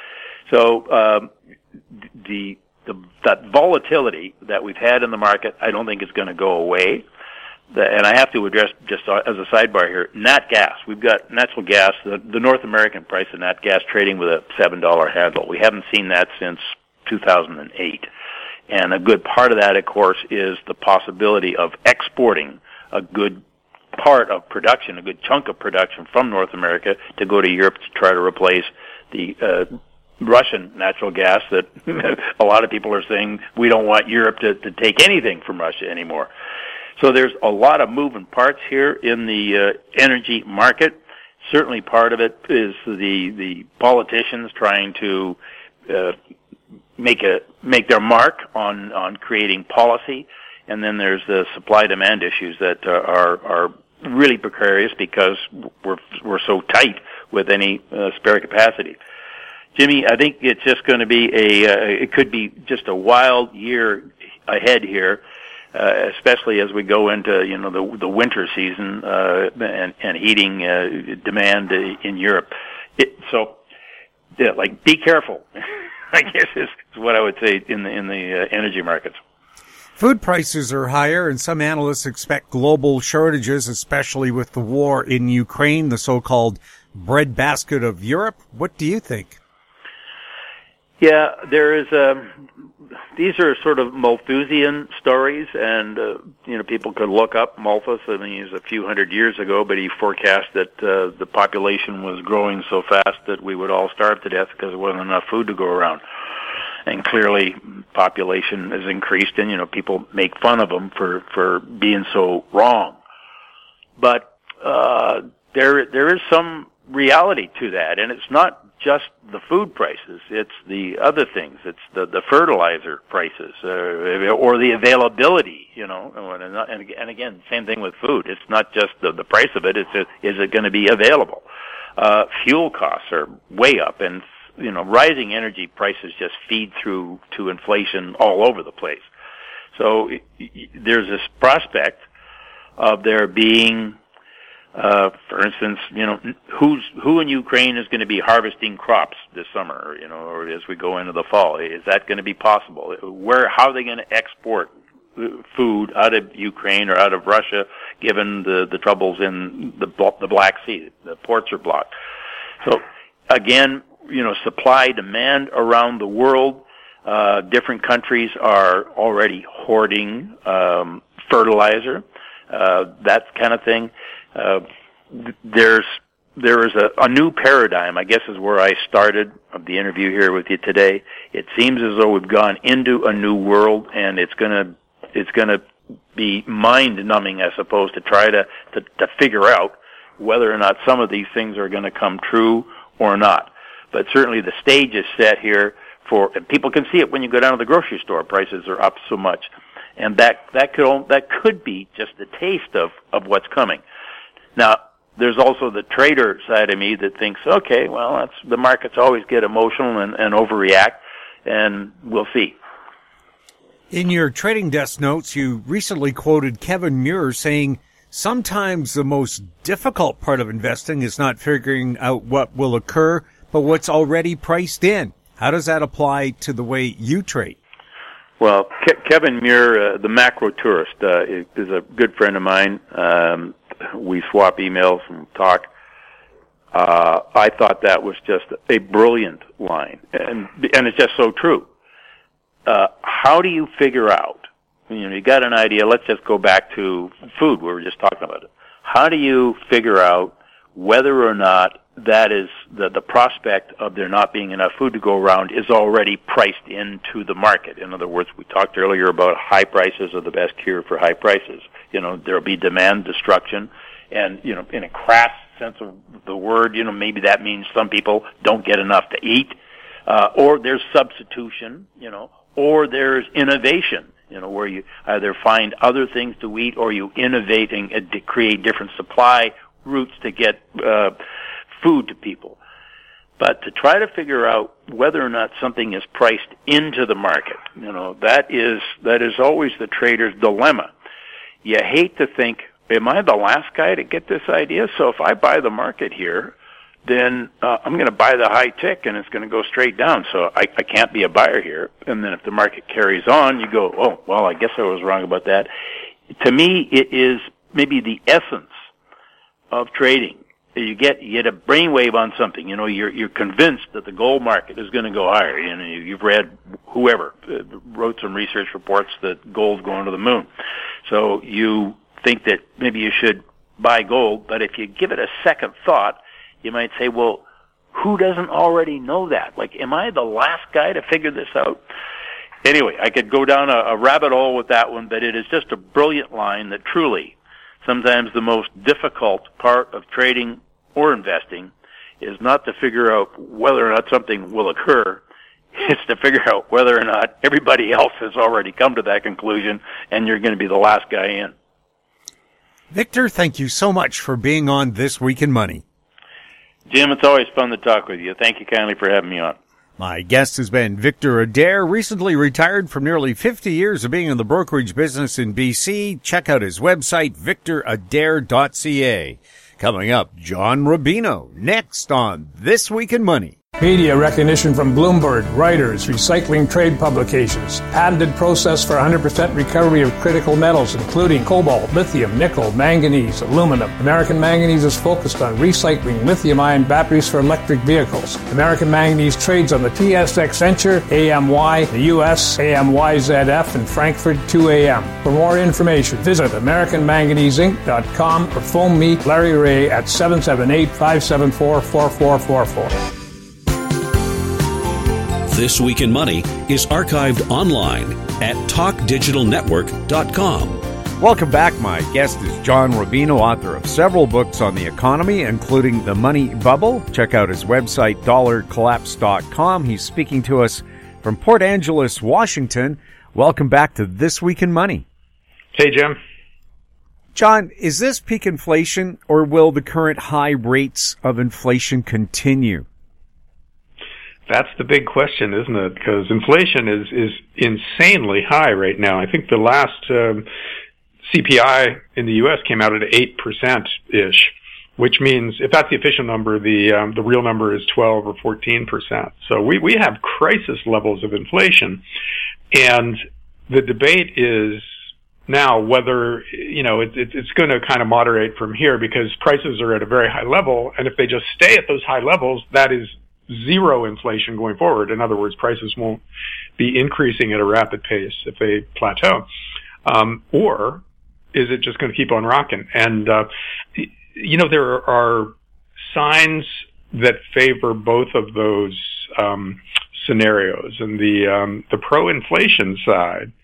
Speaker 5: So, um, the, the, that volatility that we've had in the market, I don't think is going to go away. And I have to address, just as a sidebar here, nat gas. We've got natural gas, the, the North American price of nat gas trading with a seven dollar handle. We haven't seen that since two thousand eight. And a good part of that, of course, is the possibility of exporting a good part of production, a good chunk of production from North America to go to Europe to try to replace the uh, Russian natural gas that a lot of people are saying we don't want Europe to, to take anything from Russia anymore. So there's a lot of moving parts here in the uh, energy market. Certainly part of it is the the politicians trying to uh, make a make their mark on on creating policy, and then there's the supply demand issues that uh, are are really precarious because we're we're so tight with any uh, spare capacity. Jimmy, I think it's just going to be a uh, it could be just a wild year ahead here. Uh, especially as we go into, you know, the the winter season uh, and, and heating uh, demand in Europe. It, so, yeah, like, be careful, I guess is, is what I would say in the in the uh, energy markets.
Speaker 1: Food prices are higher, and some analysts expect global shortages, especially with the war in Ukraine, the so-called breadbasket of Europe. What do you think?
Speaker 5: Yeah, there is a, these are sort of Malthusian stories, and, uh, you know, people could look up Malthus. I mean, he was a few hundred years ago, but he forecast that uh, the population was growing so fast that we would all starve to death because there wasn't enough food to go around. And clearly, population has increased, and, you know, people make fun of him for, for being so wrong. But uh, there there is some reality to that, and it's not just the food prices, it's the other things. It's the, the fertilizer prices, uh, or the availability, you know, and, and again, same thing with food. It's not just the, the price of it, it's a, is it going to be available? Uh, fuel costs are way up, and, you know, rising energy prices just feed through to inflation all over the place. So there's this prospect of there being Uh, for instance, you know, who's, who in Ukraine is going to be harvesting crops this summer, you know, or as we go into the fall? Is that going to be possible? Where, how are they going to export food out of Ukraine or out of Russia, given the, the troubles in the, the Black Sea? The ports are blocked. So, again, you know, supply, demand around the world, uh, different countries are already hoarding, um, fertilizer, uh, that kind of thing. Uh, there's, there is a, a new paradigm, I guess is where I started of the interview here with you today. It seems as though we've gone into a new world, and it's gonna, it's gonna be mind-numbing, I suppose, to try to, to, to figure out whether or not some of these things are gonna come true or not. But certainly the stage is set here for, and people can see it when you go down to the grocery store, prices are up so much. And that, that could, that could be just a taste of, of what's coming. Now, there's also the trader side of me that thinks, okay, well, that's, the markets always get emotional and, and overreact, and we'll see.
Speaker 1: In your trading desk notes, you recently quoted Kevin Muir saying, sometimes the most difficult part of investing is not figuring out what will occur, but what's already priced in. How does that apply to the way you trade?
Speaker 5: Well, Ke- Kevin Muir, uh, the macro tourist, uh, is a good friend of mine. Um, we swap emails and talk. Uh, I thought that was just a brilliant line, and and it's just so true. Uh, how do you figure out, you know, you got an idea, let's just go back to food, we were just talking about it. How do you figure out whether or not that is the, the prospect of there not being enough food to go around is already priced into the market? In other words, we talked earlier about high prices are the best cure for high prices. You know, there'll be demand destruction, and, you know, in a crass sense of the word, you know, maybe that means some people don't get enough to eat, uh, or there's substitution, you know, or there's innovation, you know, where you either find other things to eat or you innovate and uh, create different supply routes to get, uh, food to people. But to try to figure out whether or not something is priced into the market, you know, that is, that is always the trader's dilemma. You hate to think, am I the last guy to get this idea? So if I buy the market here, then uh, I'm going to buy the high tick and it's going to go straight down. So I, I can't be a buyer here. And then if the market carries on, you go, oh, well, I guess I was wrong about that. To me, it is maybe the essence of trading. You get, you get a brainwave on something, you know, you're, you're convinced that the gold market is going to go higher. You know, you've read, whoever uh, wrote some research reports that gold's going to the moon. So you think that maybe you should buy gold, but if you give it a second thought, you might say, well, who doesn't already know that? Like, am I the last guy to figure this out? Anyway, I could go down a, a rabbit hole with that one, but it is just a brilliant line that truly, sometimes the most difficult part of trading or investing is not to figure out whether or not something will occur. It's to figure out whether or not everybody else has already come to that conclusion and you're going to be the last guy in.
Speaker 1: Victor, thank you so much for being on This Week in Money.
Speaker 5: Jim, it's always fun to talk with you. Thank you kindly for having me on.
Speaker 1: My guest has been Victor Adair, recently retired from nearly fifty years of being in the brokerage business in B C. Check out his website, victor adair dot c a. Coming up, John Rubino, next on This Week in Money.
Speaker 2: Media recognition from Bloomberg, Reuters, recycling trade publications. Patented process for one hundred percent recovery of critical metals, including cobalt, lithium, nickel, manganese, aluminum. American Manganese is focused on recycling lithium-ion batteries for electric vehicles. American Manganese trades on the T S X Venture, A M Y, the U S, A M Y Z F, and Frankfurt two A M. For more information, visit American Manganese Inc dot com or phone me, Larry Ray, at seven seven eight, five seven four, four four four four.
Speaker 3: This Week in Money is archived online at talk digital network dot com.
Speaker 1: Welcome back. My guest is John Rubino, author of several books on the economy, including The Money Bubble. Check out his website, dollar collapse dot com. He's speaking to us from Port Angeles, Washington. Welcome back to This Week in Money.
Speaker 6: Hey, Jim.
Speaker 1: John, is this peak inflation, or will the current high rates of inflation continue?
Speaker 6: That's the big question, isn't it? Because inflation is, is insanely high right now. I think the last um, C P I in the U S came out at eight percent-ish, which means if that's the official number, the um, the real number is twelve or fourteen percent. So we, we have crisis levels of inflation. And the debate is now whether, you know, it, it, it's going to kind of moderate from here because prices are at a very high level. And if they just stay at those high levels, that is zero inflation going forward. In other words, prices won't be increasing at a rapid pace if they plateau. Um, or is it just going to keep on rocking? And, uh, you know, there are signs that favor both of those um, scenarios. And the, um, the pro-inflation side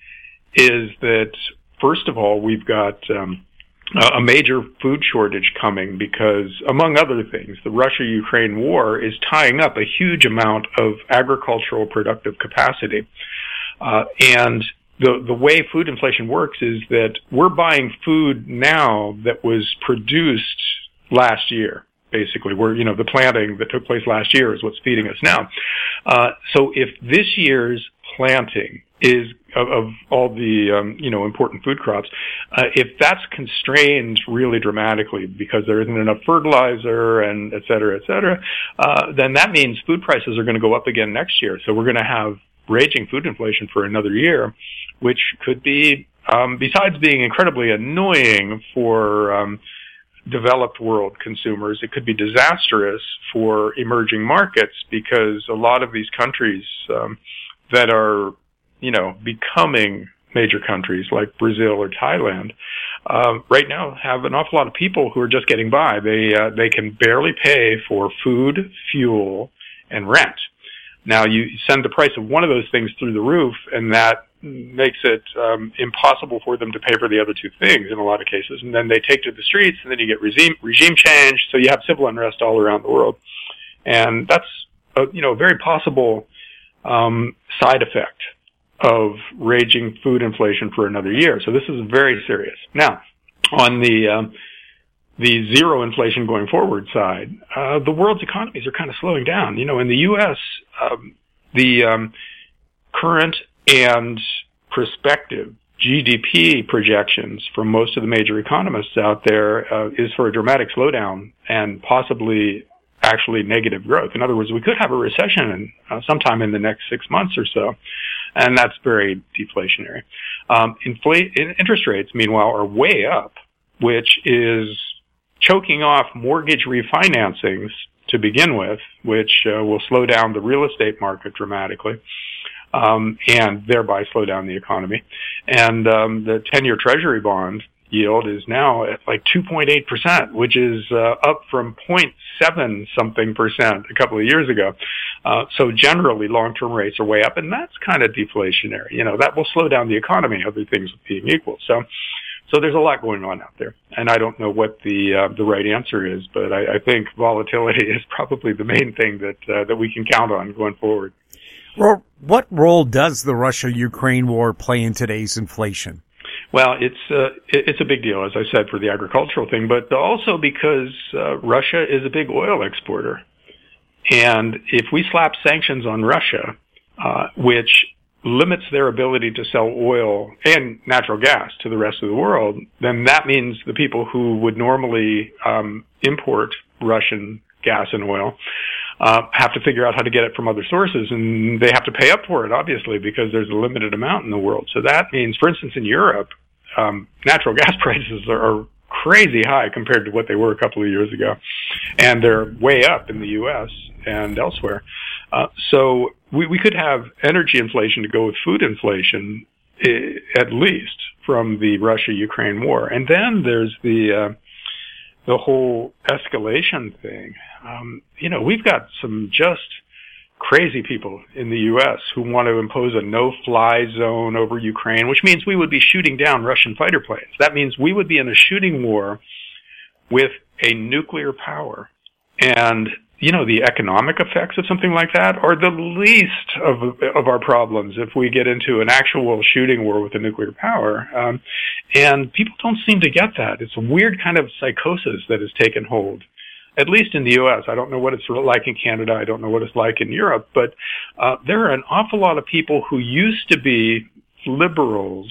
Speaker 6: is that, first of all, we've got um, a major food shortage coming because, among other things, the Russia-Ukraine war is tying up a huge amount of agricultural productive capacity. Uh, and the, the way food inflation works is that we're buying food now that was produced last year. Basically, we're, you know, the planting that took place last year is what's feeding us now. Uh, so if this year's planting is of, of all the, um, you know, important food crops, uh, if that's constrained really dramatically because there isn't enough fertilizer and et cetera, et cetera, uh, then that means food prices are going to go up again next year. So we're going to have raging food inflation for another year, which could be, um, besides being incredibly annoying for, um, developed world consumers, it could be disastrous for emerging markets because a lot of these countries, um, that are, you know, becoming major countries like Brazil or Thailand, uh, right now have an awful lot of people who are just getting by. They, uh, they can barely pay for food, fuel, and rent. Now you send the price of one of those things through the roof and that makes it, um, impossible for them to pay for the other two things in a lot of cases. And then they take to the streets and then you get regime, regime change. So you have civil unrest all around the world. And that's, a, you know, a very possible Um, side effect of raging food inflation for another year. So this is very serious. Now, on the um, the zero inflation going forward side, uh, the world's economies are kind of slowing down. You know, in the U S, um, the um, current and prospective G D P projections from most of the major economists out there uh, is for a dramatic slowdown and possibly actually negative growth. In other words, we could have a recession in, uh, sometime in the next six months or so, and that's very deflationary. Um, infl- interest rates, meanwhile, are way up, which is choking off mortgage refinancings to begin with, which uh, will slow down the real estate market dramatically, um, and thereby slow down the economy. And um, the ten-year Treasury bond yield is now at like two point eight percent, which is uh, up from zero point seven something percent a couple of years ago. Uh, so generally, long-term rates are way up, and that's kind of deflationary. You know, that will slow down the economy, other things being equal. So, so there's a lot going on out there, and I don't know what the uh, the right answer is, but I, I think volatility is probably the main thing that uh, that we can count on going forward.
Speaker 1: Well, what role does the Russia-Ukraine war play in today's inflation?
Speaker 6: Well, it's uh, it's a big deal, as I said, for the agricultural thing, but also because uh, Russia is a big oil exporter. And if we slap sanctions on Russia, uh, which limits their ability to sell oil and natural gas to the rest of the world, then that means the people who would normally um, import Russian gas and oil uh, have to figure out how to get it from other sources, and they have to pay up for it, obviously, because there's a limited amount in the world. So that means, for instance, in Europe, um, natural gas prices are, are crazy high compared to what they were a couple of years ago, and they're way up in the U S and elsewhere. Uh, so we, we could have energy inflation to go with food inflation, I- at least from the Russia-Ukraine war. And then there's the uh, the whole escalation thing. Um, you know, we've got some just crazy people in the U S who want to impose a no-fly zone over Ukraine, which means we would be shooting down Russian fighter planes. That means we would be in a shooting war with a nuclear power. And, you know, the economic effects of something like that are the least of of our problems if we get into an actual shooting war with a nuclear power. Um, and people don't seem to get that. It's a weird kind of psychosis that has taken hold, at least in the U S. I don't know what it's like in Canada. I don't know what it's like in Europe. But uh, there are an awful lot of people who used to be liberals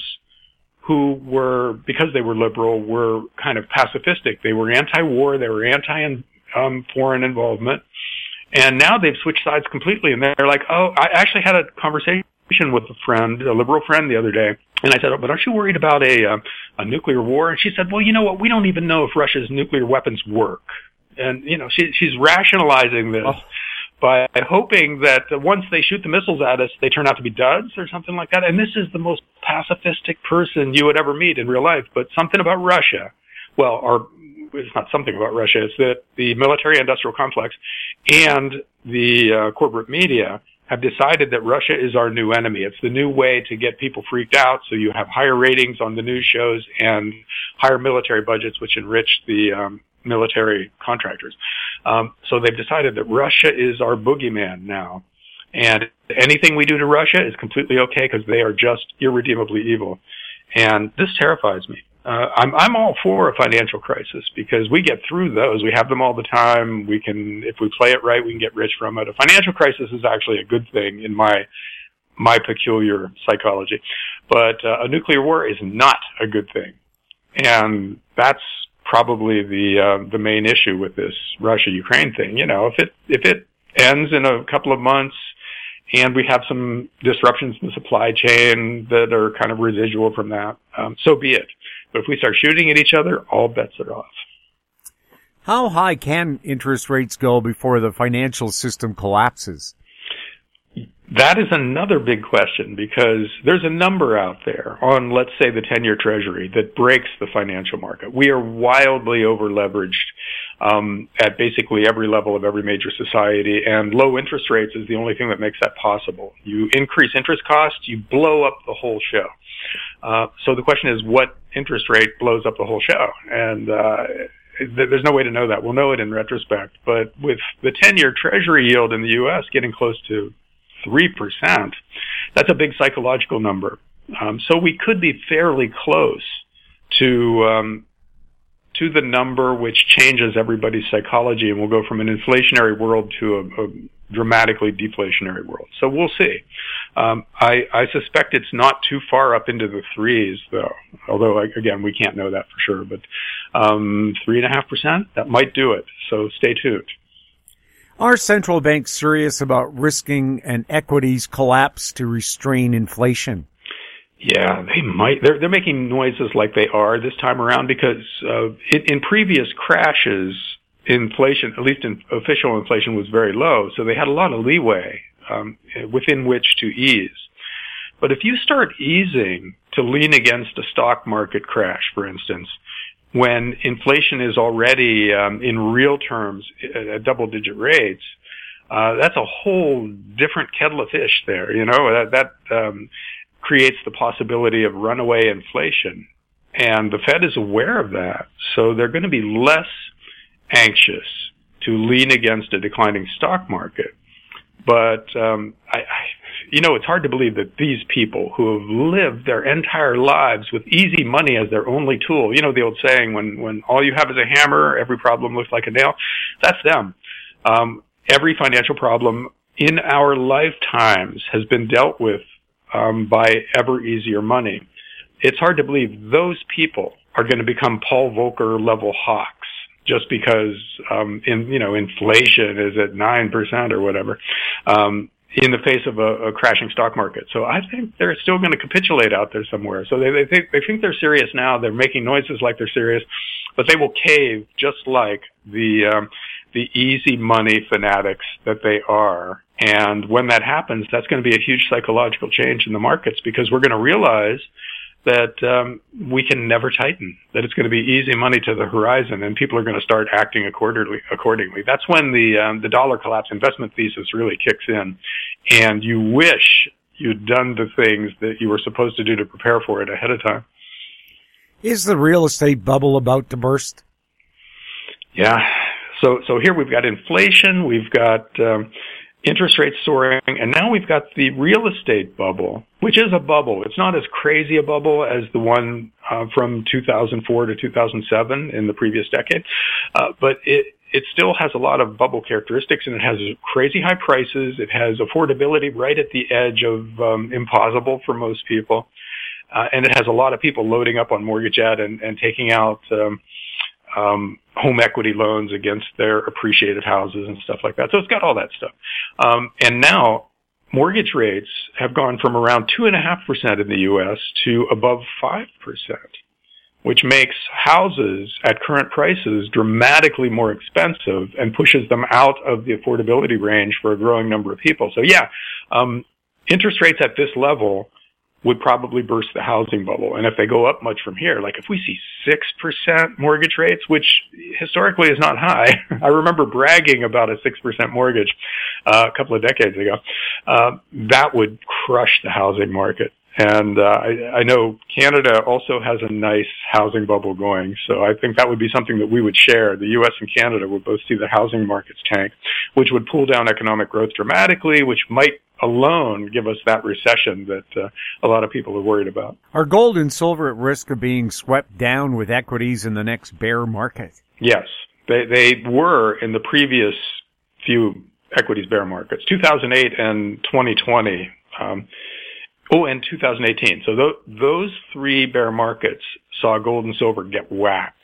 Speaker 6: who were, because they were liberal, were kind of pacifistic. They were anti-war. They were anti- Um, foreign involvement, and now they've switched sides completely, and they're like, oh, I actually had a conversation with a friend, a liberal friend the other day, and I said, oh, but aren't you worried about a, uh, a nuclear war? And she said, well, you know what, we don't even know if Russia's nuclear weapons work. And, you know, she, she's rationalizing this oh. by hoping that once they shoot the missiles at us, they turn out to be duds or something like that. And this is the most pacifistic person you would ever meet in real life, but something about Russia, well, or it's not something about Russia, it's that the military-industrial complex and the uh, corporate media have decided that Russia is our new enemy. It's the new way to get people freaked out, so you have higher ratings on the news shows and higher military budgets, which enrich the um, military contractors. Um, so they've decided that Russia is our boogeyman now. And anything we do to Russia is completely okay because they are just irredeemably evil. And this terrifies me. Uh, I'm, I'm all for a financial crisis because we get through those. We have them all the time. We can, if we play it right, we can get rich from it. A financial crisis is actually a good thing in my, my peculiar psychology. But uh, a nuclear war is not a good thing. And that's probably the, uh, the main issue with this Russia-Ukraine thing. You know, if it, if it ends in a couple of months, and we have some disruptions in the supply chain that are kind of residual from that, um, so be it. But if we start shooting at each other, all bets are off.
Speaker 1: How high can interest rates go before the financial system collapses?
Speaker 6: That is another big question because there's a number out there on, let's say, the ten-year Treasury that breaks the financial market. We are wildly over-leveraged um, at basically every level of every major society, and low interest rates is the only thing that makes that possible. You increase interest costs, you blow up the whole show. Uh, so the question is, what interest rate blows up the whole show? And uh, there's no way to know that. We'll know it in retrospect. But with the ten-year Treasury yield in the U S getting close to three percent, that's a big psychological number. Um, so we could be fairly close to um, to the number which changes everybody's psychology, and we'll go from an inflationary world to a, a dramatically deflationary world. So we'll see. Um, I, I suspect it's not too far up into the threes, though. Although, again, we can't know that for sure. But um, three and a half percent, that might do it. So stay tuned.
Speaker 1: Are central banks serious about risking an equities collapse to restrain inflation?
Speaker 6: Yeah, they might. They're they're making noises like they are this time around because uh, in, in previous crashes, inflation, at least in official inflation, was very low, so they had a lot of leeway um, within which to ease. But if you start easing to lean against a stock market crash, for instance, when inflation is already um, in real terms at double-digit rates, uh, that's a whole different kettle of fish there. You know, that, that um, creates the possibility of runaway inflation. And the Fed is aware of that. So they're going to be less anxious to lean against a declining stock market. But, um, I, I, you know, it's hard to believe that these people who have lived their entire lives with easy money as their only tool, you know, the old saying, when, when all you have is a hammer, every problem looks like a nail, that's them. Um, every financial problem in our lifetimes has been dealt with um, by ever easier money. It's hard to believe those people are going to become Paul Volcker level hawks just because, um, in, you know, inflation is at nine percent or whatever, um, in the face of a, a crashing stock market. So I think they're still going to capitulate out there somewhere. So they, they think, they think they're serious now. They're making noises like they're serious, but they will cave just like the, um, the easy money fanatics that they are. And when that happens, that's going to be a huge psychological change in the markets, because we're going to realize that um, we can never tighten, that it's going to be easy money to the horizon, and people are going to start acting accordingly. accordingly. That's when the um, the dollar collapse investment thesis really kicks in, and you wish you'd done the things that you were supposed to do to prepare for it ahead of time.
Speaker 1: Is the real estate bubble about to burst?
Speaker 6: Yeah. So so here we've got inflation, we've got um, interest rates soaring, and now we've got the real estate bubble, which is a bubble. It's not as crazy a bubble as the one uh, from two thousand four to two thousand seven in the previous decade, uh, but it it still has a lot of bubble characteristics, and it has crazy high prices. It has affordability right at the edge of um, impossible for most people, uh, and it has a lot of people loading up on mortgage debt and, and taking out um, um, home equity loans against their appreciated houses and stuff like that. So it's got all that stuff. Um, and now mortgage rates have gone from around two and a half percent in the U S to above five percent, which makes houses at current prices dramatically more expensive and pushes them out of the affordability range for a growing number of people. So yeah, um, interest rates at this level would probably burst the housing bubble. And if they go up much from here, like if we see six percent mortgage rates, which historically is not high. I remember bragging about a six percent mortgage uh, a couple of decades ago. Uh, that would crush the housing market. And uh, I, I know Canada also has a nice housing bubble going, so I think that would be something that we would share. The U S and Canada would both see the housing markets tank, which would pull down economic growth dramatically, which might alone give us that recession that uh, a lot of people are worried about.
Speaker 1: Are gold and silver at risk of being swept down with equities in the next bear market?
Speaker 6: Yes, they they were in the previous few equities bear markets, two thousand eight and twenty twenty. Um, Oh, and two thousand eighteen. So th- those three bear markets saw gold and silver get whacked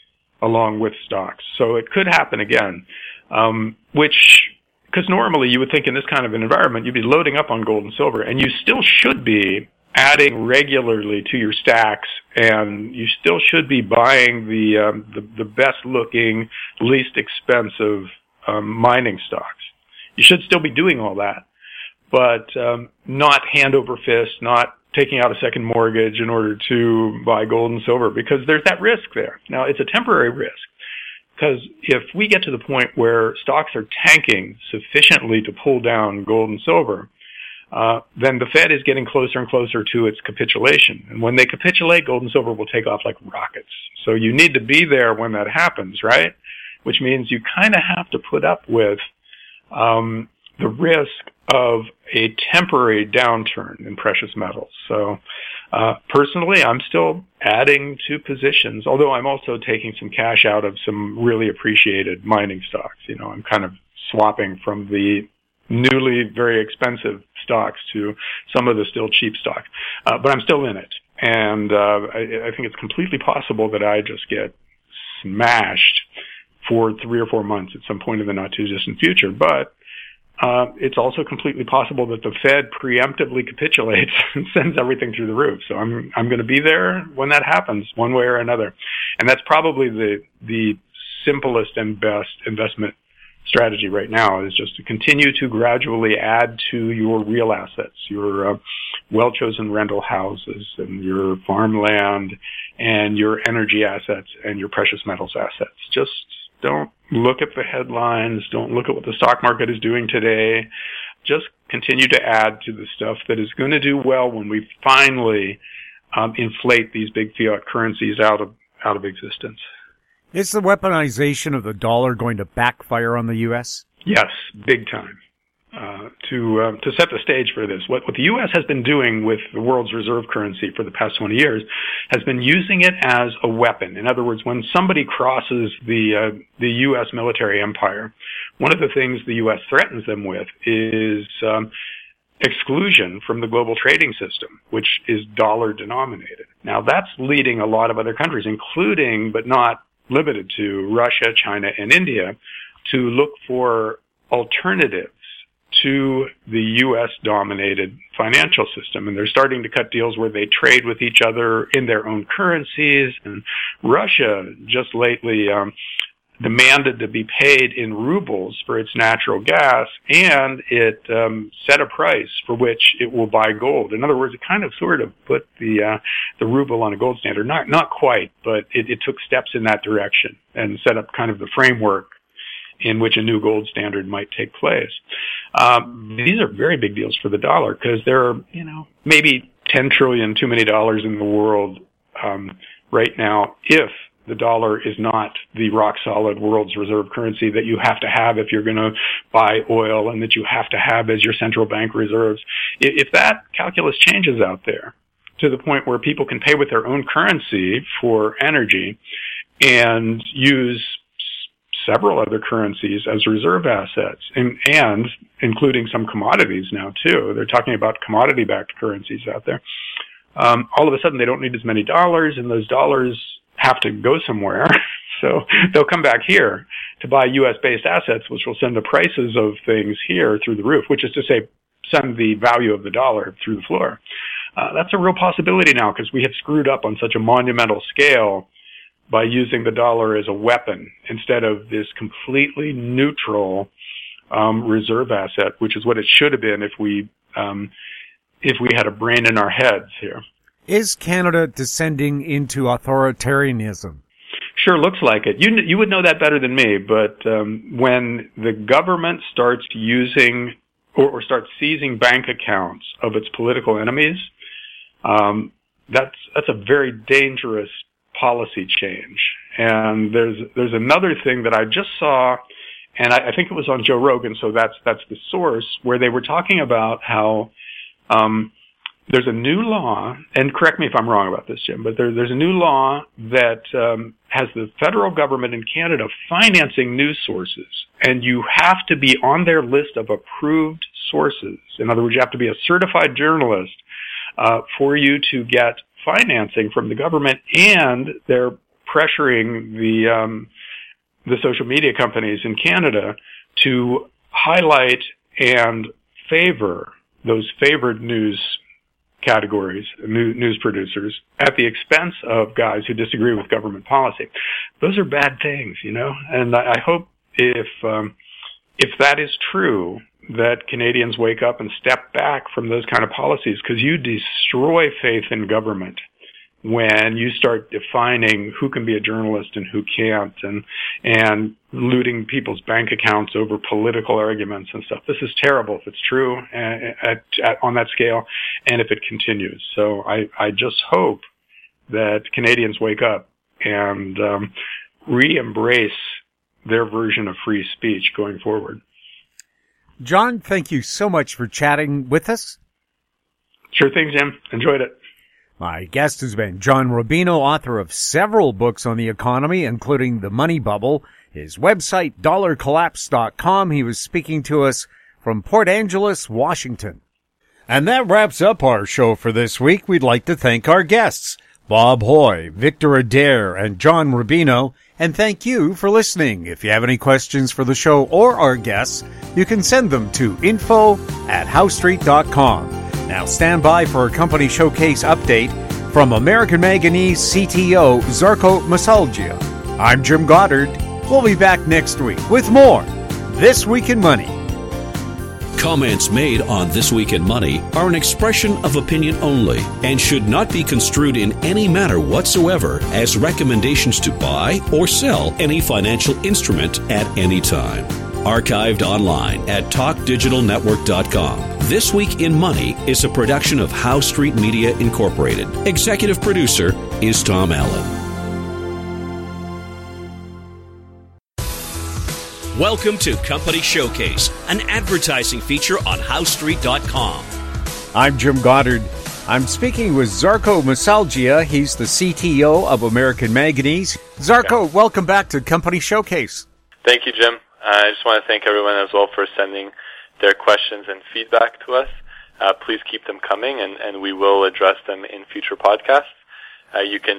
Speaker 6: along with stocks. So it could happen again, um, which, because normally you would think in this kind of an environment, you'd be loading up on gold and silver, and you still should be adding regularly to your stacks, and you still should be buying the um, the, the best looking, least expensive um, mining stocks. You should still be doing all that. But um, not hand over fist, not taking out a second mortgage in order to buy gold and silver, because there's that risk there. Now, it's a temporary risk, because if we get to the point where stocks are tanking sufficiently to pull down gold and silver, uh, then the Fed is getting closer and closer to its capitulation. And when they capitulate, gold and silver will take off like rockets. So you need to be there when that happens, right? Which means you kind of have to put up with um, the risk of a temporary downturn in precious metals. So uh, personally, I'm still adding to positions, although I'm also taking some cash out of some really appreciated mining stocks. You know, I'm kind of swapping from the newly very expensive stocks to some of the still cheap stock. Uh, but I'm still in it. And uh, I, I think it's completely possible that I just get smashed for three or four months at some point in the not too distant future. But Uh, it's also completely possible that the Fed preemptively capitulates and sends everything through the roof. So I'm I'm going to be there when that happens, one way or another. And that's probably the the simplest and best investment strategy right now, is just to continue to gradually add to your real assets, your uh, well-chosen rental houses and your farmland and your energy assets and your precious metals assets. Just don't look at the headlines. Don't look at what the stock market is doing today. Just continue to add to the stuff that is going to do well when we finally um, inflate these big fiat currencies out of out of existence.
Speaker 1: Is the weaponization of the dollar going to backfire on the U S?
Speaker 6: Yes, big time. Uh, to uh, to set the stage for this, what, what the U S has been doing with the world's reserve currency for the past twenty years has been using it as a weapon. In other words, when somebody crosses the uh, the U S military empire, one of the things the U S threatens them with is um, exclusion from the global trading system, which is dollar denominated. Now, that's leading a lot of other countries, including but not limited to Russia, China, and India, to look for alternatives to the U S-dominated financial system. And they're starting to cut deals where they trade with each other in their own currencies. And Russia just lately um, demanded to be paid in rubles for its natural gas, and it um, set a price for which it will buy gold. In other words, it kind of sort of put the uh, the ruble on a gold standard. Not not quite, but it, it took steps in that direction and set up kind of the framework in which a new gold standard might take place. Um, these are very big deals for the dollar because there are, you know, maybe ten trillion too many dollars in the world um, right now if the dollar is not the rock-solid world's reserve currency that you have to have if you're going to buy oil and that you have to have as your central bank reserves. If that calculus changes out there to the point where people can pay with their own currency for energy and use several other currencies as reserve assets, and, and including some commodities now, too. They're talking about commodity-backed currencies out there. Um, all of a sudden, they don't need as many dollars, and those dollars have to go somewhere. So they'll come back here to buy U S-based assets, which will send the prices of things here through the roof, which is to say, send the value of the dollar through the floor. Uh, that's a real possibility now because we have screwed up on such a monumental scale by using the dollar as a weapon instead of this completely neutral um, reserve asset, which is what it should have been if we um, if we had a brain in our heads here.
Speaker 1: Is Canada descending into authoritarianism?
Speaker 6: Sure, looks like it. You you would know that better than me, but um, when the government starts using or, or starts seizing bank accounts of its political enemies, um, that's that's a very dangerous policy change. And there's there's another thing that I just saw, and I, I think it was on Joe Rogan, so that's that's the source, where they were talking about how um, there's a new law, and correct me if I'm wrong about this, Jim, but there, there's a new law that um, has the federal government in Canada financing news sources, and you have to be on their list of approved sources. In other words, you have to be a certified journalist uh, for you to get financing from the government, and they're pressuring the um, the social media companies in Canada to highlight and favor those favored news categories, new, news producers, at the expense of guys who disagree with government policy. Those are bad things, you know, and I, I hope if um, if that is true, that Canadians wake up and step back from those kind of policies, because you destroy faith in government when you start defining who can be a journalist and who can't, and and looting people's bank accounts over political arguments and stuff. This is terrible if it's true at, at, at, on that scale, and if it continues. So I, I just hope that Canadians wake up and um, re-embrace their version of free speech going forward.
Speaker 1: John, thank you so much for chatting with us.
Speaker 6: Sure thing, Jim. Enjoyed it.
Speaker 1: My guest has been John Rubino, author of several books on the economy, including The Money Bubble, his website, dollar collapse dot com. He was speaking to us from Port Angeles, Washington. And that wraps up our show for this week. We'd like to thank our guests, Bob Hoye, Victor Adair, and John Rubino, and thank you for listening. If you have any questions for the show or our guests, you can send them to info at house street dot com. Now stand by for a company showcase update from American Manganese C T O Žarko Masalgia. I'm Jim Goddard. We'll be back next week with more This Week in Money.
Speaker 3: Comments made on This Week in Money are an expression of opinion only and should not be construed in any manner whatsoever as recommendations to buy or sell any financial instrument at any time. Archived online at talk digital network dot com. This Week in Money is a production of House Street Media Incorporated. Executive producer is Tom Allen. Welcome to Company Showcase, an advertising feature on house street dot com.
Speaker 1: I'm Jim Goddard. I'm speaking with Žarko Masalgia. He's the C T O of American Manganese. Žarko, welcome back to Company Showcase.
Speaker 7: Thank you, Jim. I just want to thank everyone as well for sending their questions and feedback to us. Uh, please keep them coming, and, and we will address them in future podcasts. Uh, you can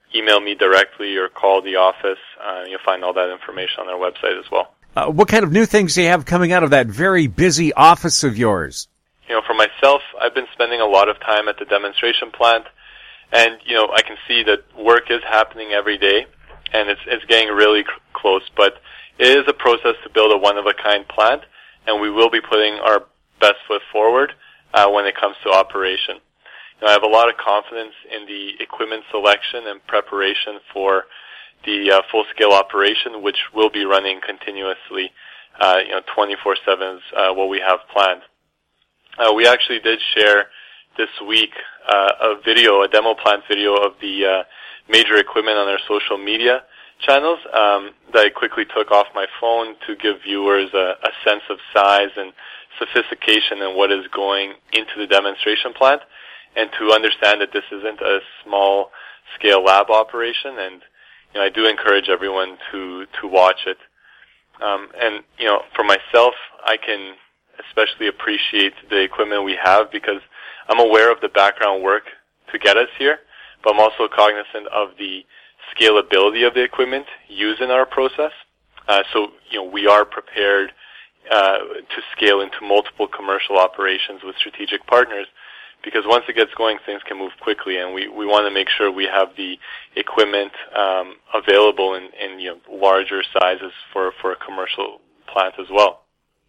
Speaker 7: email me directly or call the office. Uh, you'll find all that information on our website as well.
Speaker 1: Uh, what kind of new things do you have coming out of that very busy office of yours?
Speaker 7: You know, for myself, I've been spending a lot of time at the demonstration plant, and, you know, I can see that work is happening every day, and it's it's getting really c- close, but it is a process to build a one-of-a-kind plant, and we will be putting our best foot forward uh, when it comes to operation. You know, I have a lot of confidence in the equipment selection and preparation for the uh, full-scale operation, which will be running continuously, uh, you know, twenty-four seven is uh, what we have planned. Uh, we actually did share this week uh, a video, a demo plant video of the uh, major equipment on our social media channels um, that I quickly took off my phone to give viewers a, a sense of size and sophistication and what is going into the demonstration plant, and to understand that this isn't a small-scale lab operation. And you know, I do encourage everyone to to watch it. Um, and you know, for myself, I can especially appreciate the equipment we have because I'm aware of the background work to get us here, but I'm also cognizant of the scalability of the equipment used in our process. Uh, so, you know, we are prepared uh, to scale into multiple commercial operations with strategic partners, because once it gets going, things can move quickly, and we, we want to make sure we have the equipment um, available in, in you know, larger sizes for, for a commercial plant as well.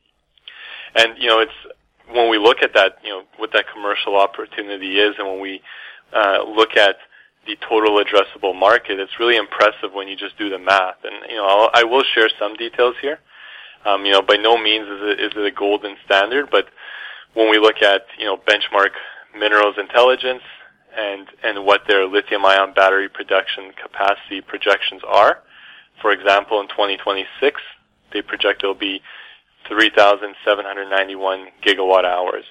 Speaker 7: And, you know, it's when we look at that, you know, what that commercial opportunity is, and when we uh, look at the total addressable market, it's really impressive when you just do the math. And, you know, I'll, I will share some details here. Um, you know, by no means is it, is it a golden standard, but when we look at, you know, benchmark Minerals Intelligence and, and what their lithium-ion battery production capacity projections are, for example, in twenty twenty-six, they project it'll be three thousand seven hundred ninety-one gigawatt hours.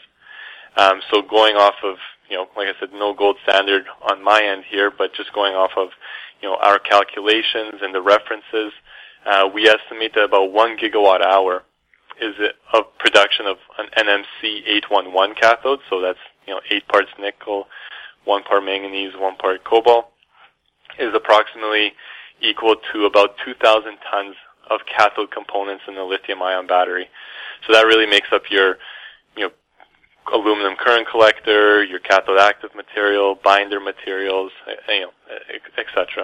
Speaker 7: Um, so going off of, you know, like I said, no gold standard on my end here, but just going off of, you know, our calculations and the references, uh, we estimate that about one gigawatt hour is of production of an N M C eight eleven cathode. So that's, you know, eight parts nickel, one part manganese, one part cobalt, is approximately equal to about two thousand tons of cathode components in the lithium-ion battery. So that really makes up your, you know, aluminum current collector, your cathode active material, binder materials, you know, et cetera.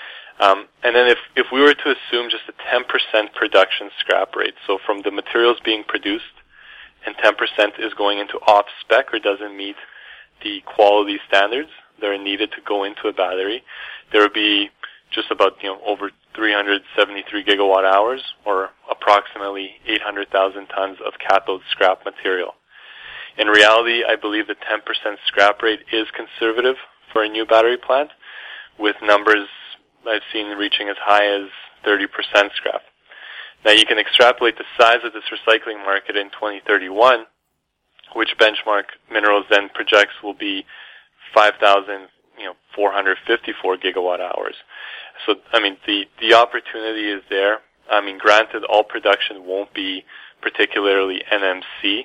Speaker 7: Um, and then if, if we were to assume just a ten percent production scrap rate, so from the materials being produced, and ten percent is going into off-spec or doesn't meet the quality standards that are needed to go into a battery, there would be just about, you know, over three hundred seventy-three gigawatt hours, or approximately eight hundred thousand tons of cathode scrap material. In reality, I believe the ten percent scrap rate is conservative for a new battery plant, with numbers I've seen reaching as high as thirty percent scrap. Now, you can extrapolate the size of this recycling market in twenty thirty-one, which Benchmark Minerals then projects will be five thousand, you know, four hundred fifty-four gigawatt hours. So, I mean, the, the opportunity is there. I mean, granted, all production won't be particularly N M C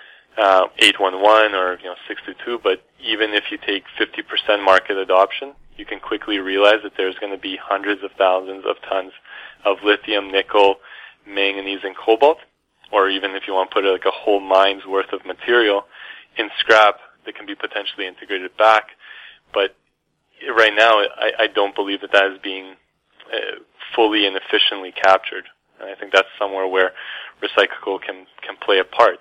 Speaker 7: uh, eight eleven or, you know, six twenty-two, but even if you take fifty percent market adoption, you can quickly realize that there's going to be hundreds of thousands of tons of lithium, nickel, manganese, and cobalt, or even if you want to put it like a whole mine's worth of material in scrap that can be potentially integrated back. But right now, I, I don't believe that that is being uh, fully and efficiently captured. And I think that's somewhere where Recyclical can, can play a part.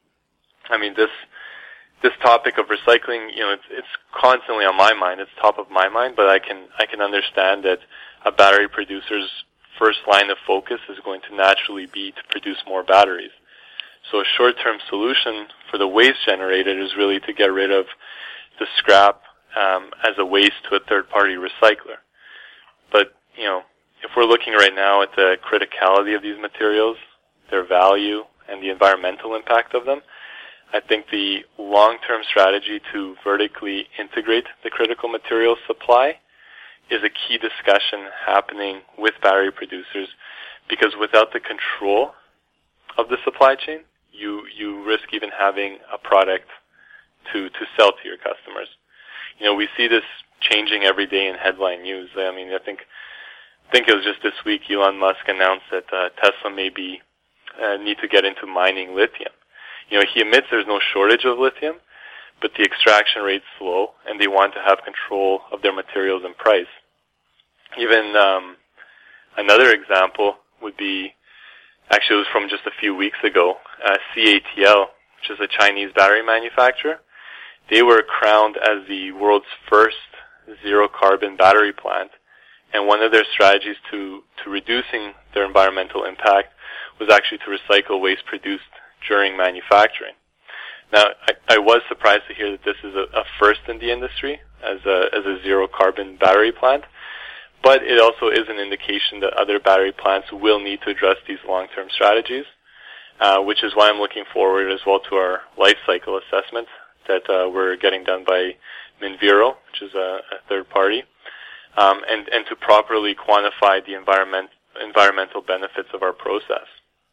Speaker 7: I mean, this this topic of recycling, you know, it's, it's constantly on my mind. It's top of my mind, but I can I can understand that a battery producer's first line of focus is going to naturally be to produce more batteries. So a short-term solution for the waste generated is really to get rid of the scrap um, as a waste to a third-party recycler. But, you know, if we're looking right now at the criticality of these materials, their value, and the environmental impact of them, I think the long-term strategy to vertically integrate the critical materials supply is a key discussion happening with battery producers, because without the control of the supply chain, you, you risk even having a product to, to sell to your customers. You know, we see this changing every day in headline news. I mean, I think I think it was just this week Elon Musk announced that uh, Tesla may be uh, need to get into mining lithium. You know, he admits there's no shortage of lithium, but the extraction rate's slow, and they want to have control of their materials and price. Even um, another example would be, actually it was from just a few weeks ago, uh, C A T L, which is a Chinese battery manufacturer. They were crowned as the world's first zero-carbon battery plant, and one of their strategies to, to reducing their environmental impact was actually to recycle waste produced during manufacturing. Now, I, I was surprised to hear that this is a, a first in the industry as a, as a zero-carbon battery plant, but it also is an indication that other battery plants will need to address these long-term strategies, uh, which is why I'm looking forward as well to our life cycle assessment that uh, we're getting done by Minviro, which is a, a third party, um, and, and to properly quantify the environment, environmental benefits of our process.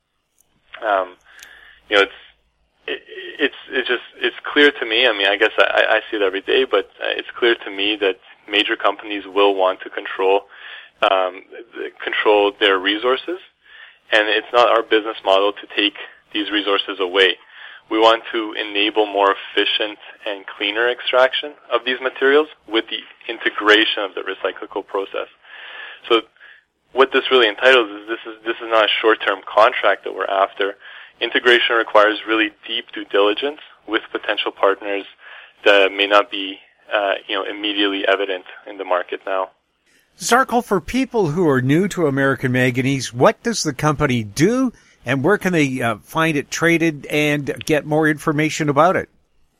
Speaker 7: Um, you know, it's it, it's it's just it's clear to me. I mean, I guess I, I see it every day, but it's clear to me that major companies will want to control um, control their resources, and it's not our business model to take these resources away. We want to enable more efficient and cleaner extraction of these materials with the integration of the recyclable process. So what this really entitles is this is this is not a short-term contract that we're after. Integration requires really deep due diligence with potential partners that may not be uh, you know, immediately evident in the market now.
Speaker 1: Zarko, for people who are new to American Manganese, what does the company do, and where can they uh, find it traded and get more information about it?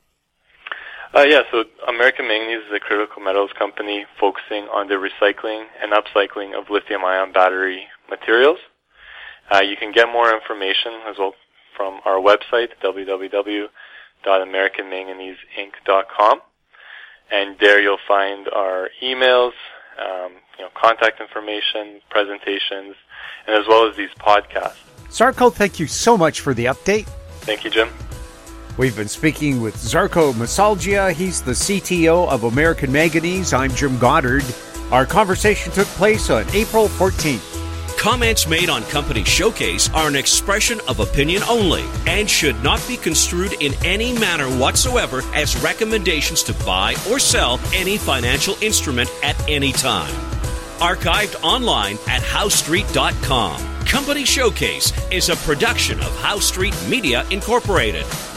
Speaker 7: Uh, yeah, so American Manganese is a critical metals company focusing on the recycling and upcycling of lithium-ion battery materials. Uh, you can get more information as well from our website, w w w dot american manganese inc dot com, and there you'll find our emails, um, you know, contact information, presentations, and as well as these podcasts.
Speaker 1: Zarko, thank you so much for the update.
Speaker 7: Thank you, Jim.
Speaker 1: We've been speaking with Zarko Masalgia. He's the C T O of American Manganese. I'm Jim Goddard. Our conversation took place on April fourteenth.
Speaker 3: Comments made on Company Showcase are an expression of opinion only and should not be construed in any manner whatsoever as recommendations to buy or sell any financial instrument at any time. Archived online at how street dot com. Company Showcase is a production of How Street Media Incorporated.